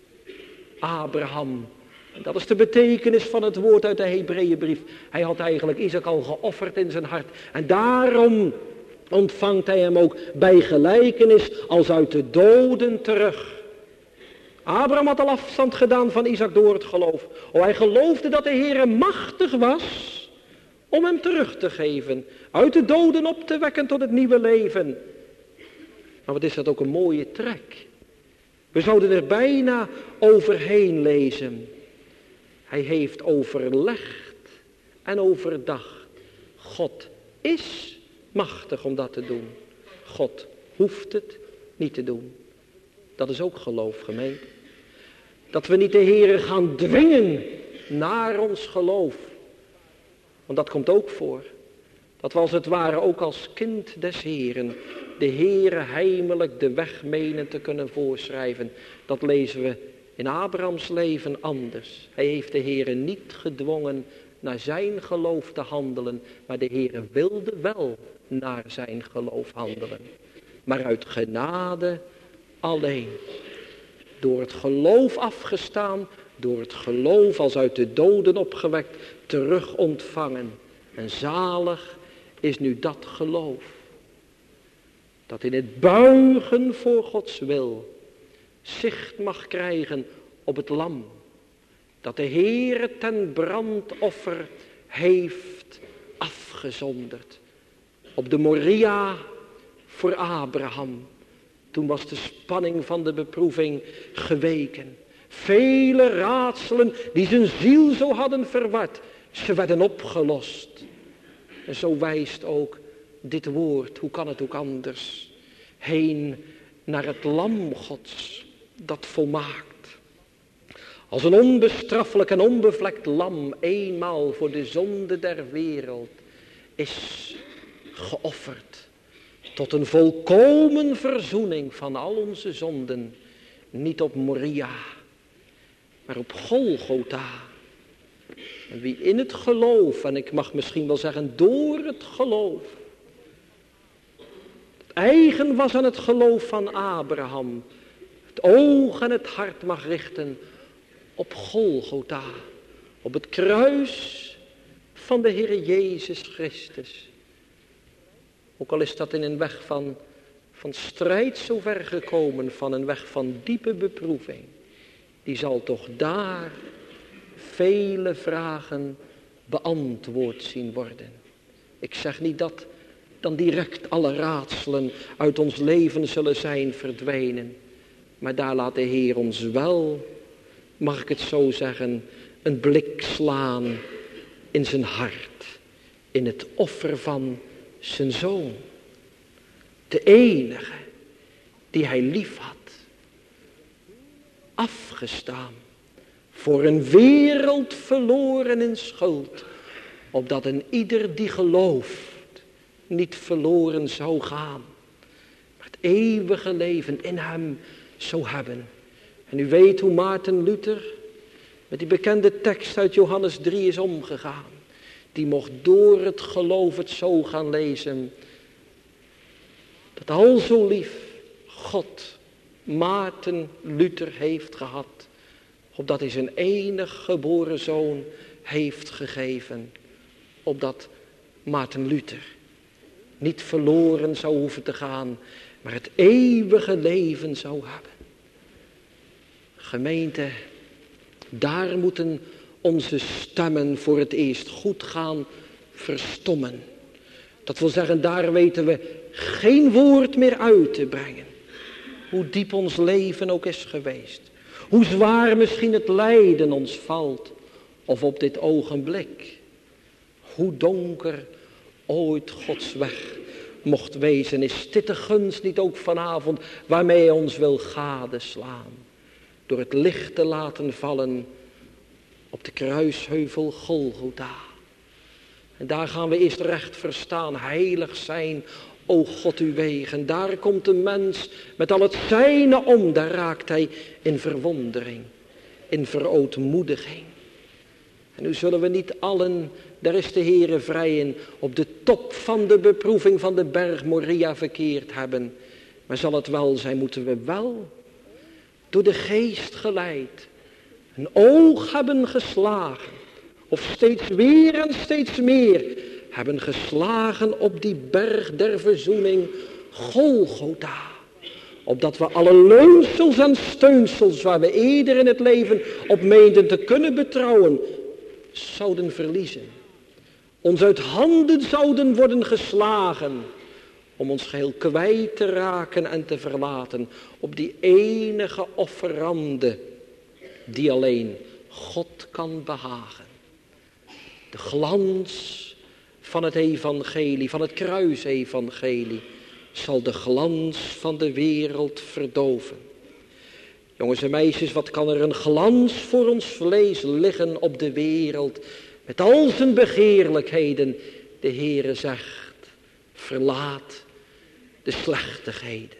Abraham. En dat is de betekenis van het woord uit de Hebreeënbrief. Hij had eigenlijk Isaac al geofferd in zijn hart. En daarom ontvangt hij hem ook bij gelijkenis als uit de doden terug. Abraham had al afstand gedaan van Isaac door het geloof. Oh, hij geloofde dat de Heere machtig was om hem terug te geven. Uit de doden op te wekken tot het nieuwe leven. Maar wat is dat ook een mooie trek. We zouden er bijna overheen lezen. Hij heeft overlegd en overdacht. God is machtig om dat te doen. God hoeft het niet te doen. Dat is ook geloof, gemeente. Dat we niet de Heere gaan dwingen naar ons geloof. Want dat komt ook voor. Dat we als het ware ook als kind des Heeren de Heere heimelijk de weg menen te kunnen voorschrijven. Dat lezen we in Abrahams leven anders. Hij heeft de Heere niet gedwongen naar zijn geloof te handelen. Maar de Heere wilde wel naar zijn geloof handelen. Maar uit genade alleen. Door het geloof afgestaan, door het geloof als uit de doden opgewekt, terug ontvangen. En zalig is nu dat geloof. Dat in het buigen voor Gods wil zicht mag krijgen op het lam. Dat de Heere ten brandoffer heeft afgezonderd. Op de Moria voor Abraham. Toen was de spanning van de beproeving geweken. Vele raadselen die zijn ziel zo hadden verward, ze werden opgelost. En zo wijst ook dit woord, hoe kan het ook anders, heen naar het lam Gods dat volmaakt. Als een onbestraffelijk en onbevlekt lam eenmaal voor de zonde der wereld is geofferd. Tot een volkomen verzoening van al onze zonden. Niet op Moria, maar op Golgotha. En wie in het geloof, en ik mag misschien wel zeggen door het geloof, het eigen was aan het geloof van Abraham, het oog en het hart mag richten op Golgotha. Op het kruis van de Heer Jezus Christus. Ook al is dat in een weg van strijd zo ver gekomen, van een weg van diepe beproeving. Die zal toch daar vele vragen beantwoord zien worden. Ik zeg niet dat dan direct alle raadselen uit ons leven zullen zijn verdwenen. Maar daar laat de Heer ons wel, mag ik het zo zeggen, een blik slaan in zijn hart. In het offer van zijn zoon. De enige die hij lief had. Afgestaan. Voor een wereld verloren in schuld. Opdat een ieder die gelooft niet verloren zou gaan. Maar het eeuwige leven in hem zou hebben. En u weet hoe Maarten Luther met die bekende tekst uit Johannes 3 is omgegaan. Die mocht door het geloof het zo gaan lezen. Dat al zo lief God Maarten Luther heeft gehad. Opdat hij zijn enig geboren zoon heeft gegeven. Opdat Maarten Luther niet verloren zou hoeven te gaan. Maar het eeuwige leven zou hebben. Gemeente, daar moeten onze stemmen voor het eerst goed gaan verstommen. Dat wil zeggen, daar weten we geen woord meer uit te brengen. Hoe diep ons leven ook is geweest. Hoe zwaar misschien het lijden ons valt. Of op dit ogenblik. Hoe donker ooit Gods weg mocht wezen. Is dit de gunst niet ook vanavond waarmee hij ons wil gadeslaan. Door het licht te laten vallen op de kruisheuvel Golgotha. En daar gaan we eerst recht verstaan. Heilig zijn, o God, uw wegen. Daar komt de mens met al het zijne om. Daar raakt hij in verwondering. In verootmoediging. En nu zullen we niet allen, daar is de Heere vrij in, op de top van de beproeving van de berg Moria verkeerd hebben. Maar zal het wel zijn, moeten we wel door de geest geleid een oog hebben geslagen. Of steeds weer en steeds meer hebben geslagen op die berg der verzoening Golgotha. Opdat we alle leunsels en steunsels waar we eerder in het leven op meenden te kunnen betrouwen, zouden verliezen. Ons uit handen zouden worden geslagen. Om ons geheel kwijt te raken en te verlaten op die enige offerande die alleen God kan behagen. De glans van het evangelie, van het kruisevangelie, zal de glans van de wereld verdoven. Jongens en meisjes, wat kan er een glans voor ons vlees liggen op de wereld, met al zijn begeerlijkheden. De Heere zegt, verlaat de slechtigheden.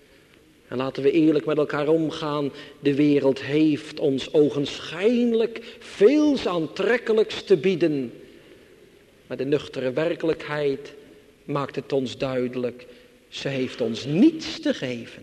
En laten we eerlijk met elkaar omgaan. De wereld heeft ons ogenschijnlijk veels aantrekkelijks te bieden. Maar de nuchtere werkelijkheid maakt het ons duidelijk. Ze heeft ons niets te geven.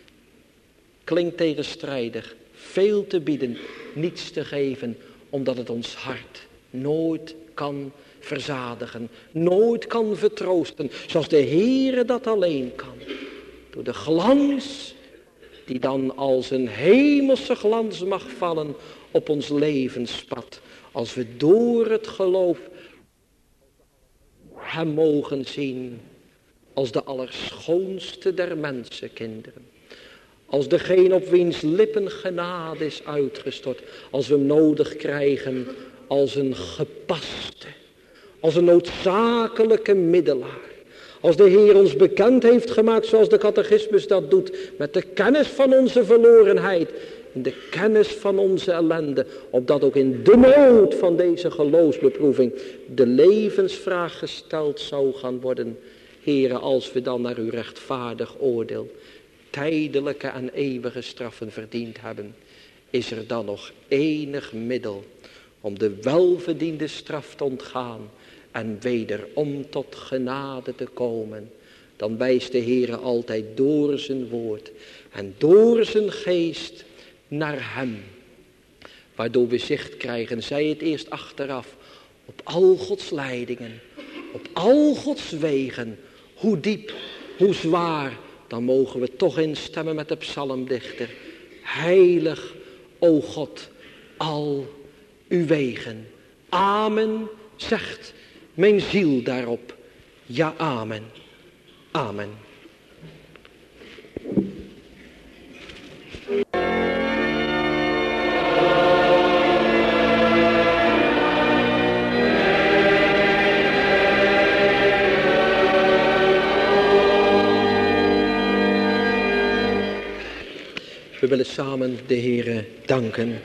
Klinkt tegenstrijdig. Veel te bieden, niets te geven. Omdat het ons hart nooit kan verzadigen. Nooit kan vertroosten. Zoals de Heere dat alleen kan. Door de glans die dan als een hemelse glans mag vallen op ons levenspad. Als we door het geloof hem mogen zien als de allerschoonste der mensenkinderen. Als degene op wiens lippen genade is uitgestort. Als we hem nodig krijgen als een gepaste. Als een noodzakelijke middelaar. Als de Heer ons bekend heeft gemaakt zoals de catechismus dat doet. Met de kennis van onze verlorenheid. En de kennis van onze ellende. Opdat ook in de nood van deze geloofsbeproeving de levensvraag gesteld zou gaan worden. Heere, als we dan naar uw rechtvaardig oordeel tijdelijke en eeuwige straffen verdiend hebben. Is er dan nog enig middel om de welverdiende straf te ontgaan. En wederom tot genade te komen. Dan wijst de Heere altijd door zijn woord. En door zijn geest naar hem. Waardoor we zicht krijgen, zij het eerst achteraf. Op al Gods leidingen. Op al Gods wegen. Hoe diep, hoe zwaar. Dan mogen we toch instemmen met de psalmdichter. Heilig, o God, al uw wegen. Amen, zegt mijn ziel daarop. Ja, amen. Amen. We willen samen de Heere danken.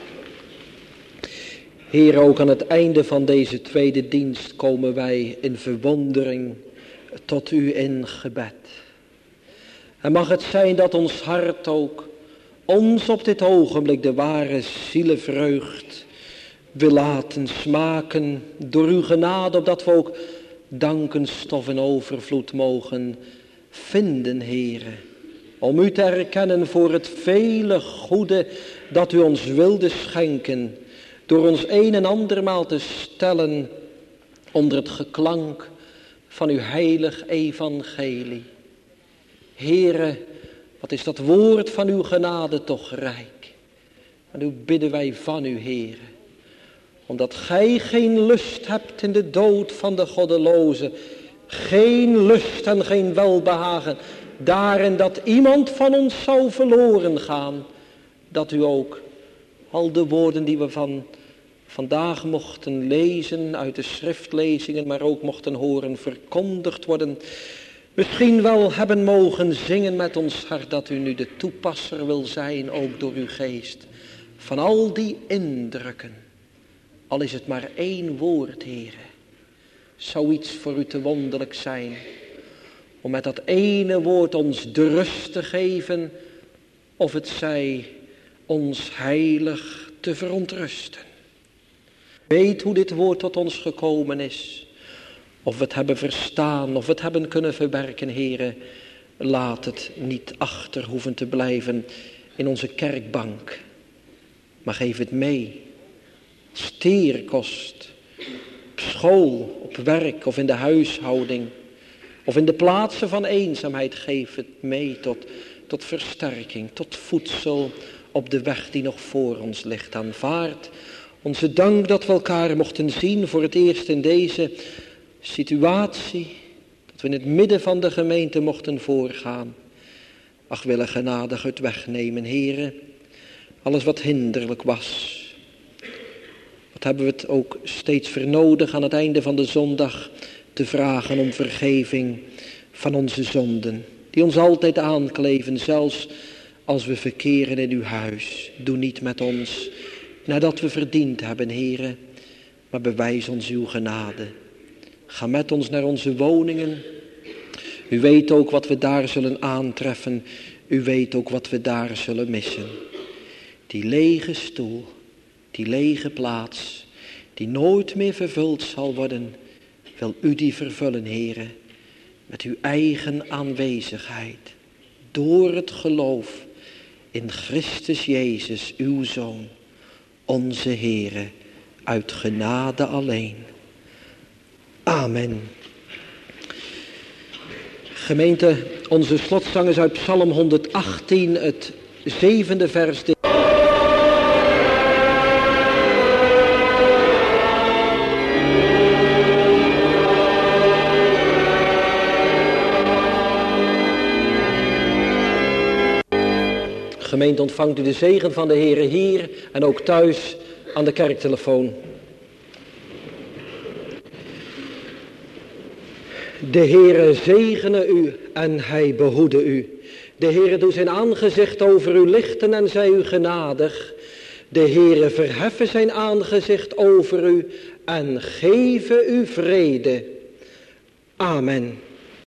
Heer, ook aan het einde van deze tweede dienst komen wij in verwondering tot u in gebed. En mag het zijn dat ons hart ook ons op dit ogenblik de ware zielevreugd wil laten smaken door uw genade, opdat we ook dankenstof en overvloed mogen vinden, Heere. Om u te erkennen voor het vele goede dat u ons wilde schenken, door ons een en andermaal te stellen onder het geklank van uw heilig evangelie. Heere, wat is dat woord van uw genade toch rijk. En nu bidden wij van u, Heere, omdat gij geen lust hebt in de dood van de goddeloze, geen lust en geen welbehagen daarin dat iemand van ons zou verloren gaan, dat u ook al de woorden die we vandaag mochten lezen uit de schriftlezingen, maar ook mochten horen verkondigd worden, misschien wel hebben mogen zingen met ons hart, dat u nu de toepasser wil zijn, ook door uw geest, van al die indrukken. Al is het maar één woord, Heere, zou iets voor u te wonderlijk zijn, om met dat ene woord ons de rust te geven, of het zij ons heilig te verontrusten. Weet hoe dit woord tot ons gekomen is, of we het hebben verstaan, of we het hebben kunnen verwerken, Heere. Laat het niet achter hoeven te blijven in onze kerkbank, maar geef het mee. Steerkost, op school, op werk of in de huishouding, of in de plaatsen van eenzaamheid, geef het mee tot versterking, tot voedsel op de weg die nog voor ons ligt. Aanvaard onze dank dat we elkaar mochten zien voor het eerst in deze situatie, dat we in het midden van de gemeente mochten voorgaan. Ach, wil genadig het wegnemen, Heere, alles wat hinderlijk was. Wat hebben we het ook steeds vernodig aan het einde van de zondag te vragen om vergeving van onze zonden, die ons altijd aankleven, zelfs als we verkeren in uw huis. Doe niet met ons nadat we verdiend hebben, Heere, maar bewijs ons uw genade. Ga met ons naar onze woningen. U weet ook wat we daar zullen aantreffen. U weet ook wat we daar zullen missen. Die lege stoel, die lege plaats, die nooit meer vervuld zal worden, wil u die vervullen, Heere, met uw eigen aanwezigheid, door het geloof in Christus Jezus, uw Zoon, onze Heere, uit genade alleen. Amen. Gemeente, onze slotzang is uit Psalm 118, het 7e vers. Gemeente, ontvangt u de zegen van de Heere hier en ook thuis aan de kerktelefoon. De Heere zegene u en hij behoede u. De Heere doe zijn aangezicht over u lichten en zij u genadig. De Heere verheffen zijn aangezicht over u en geven u vrede. Amen.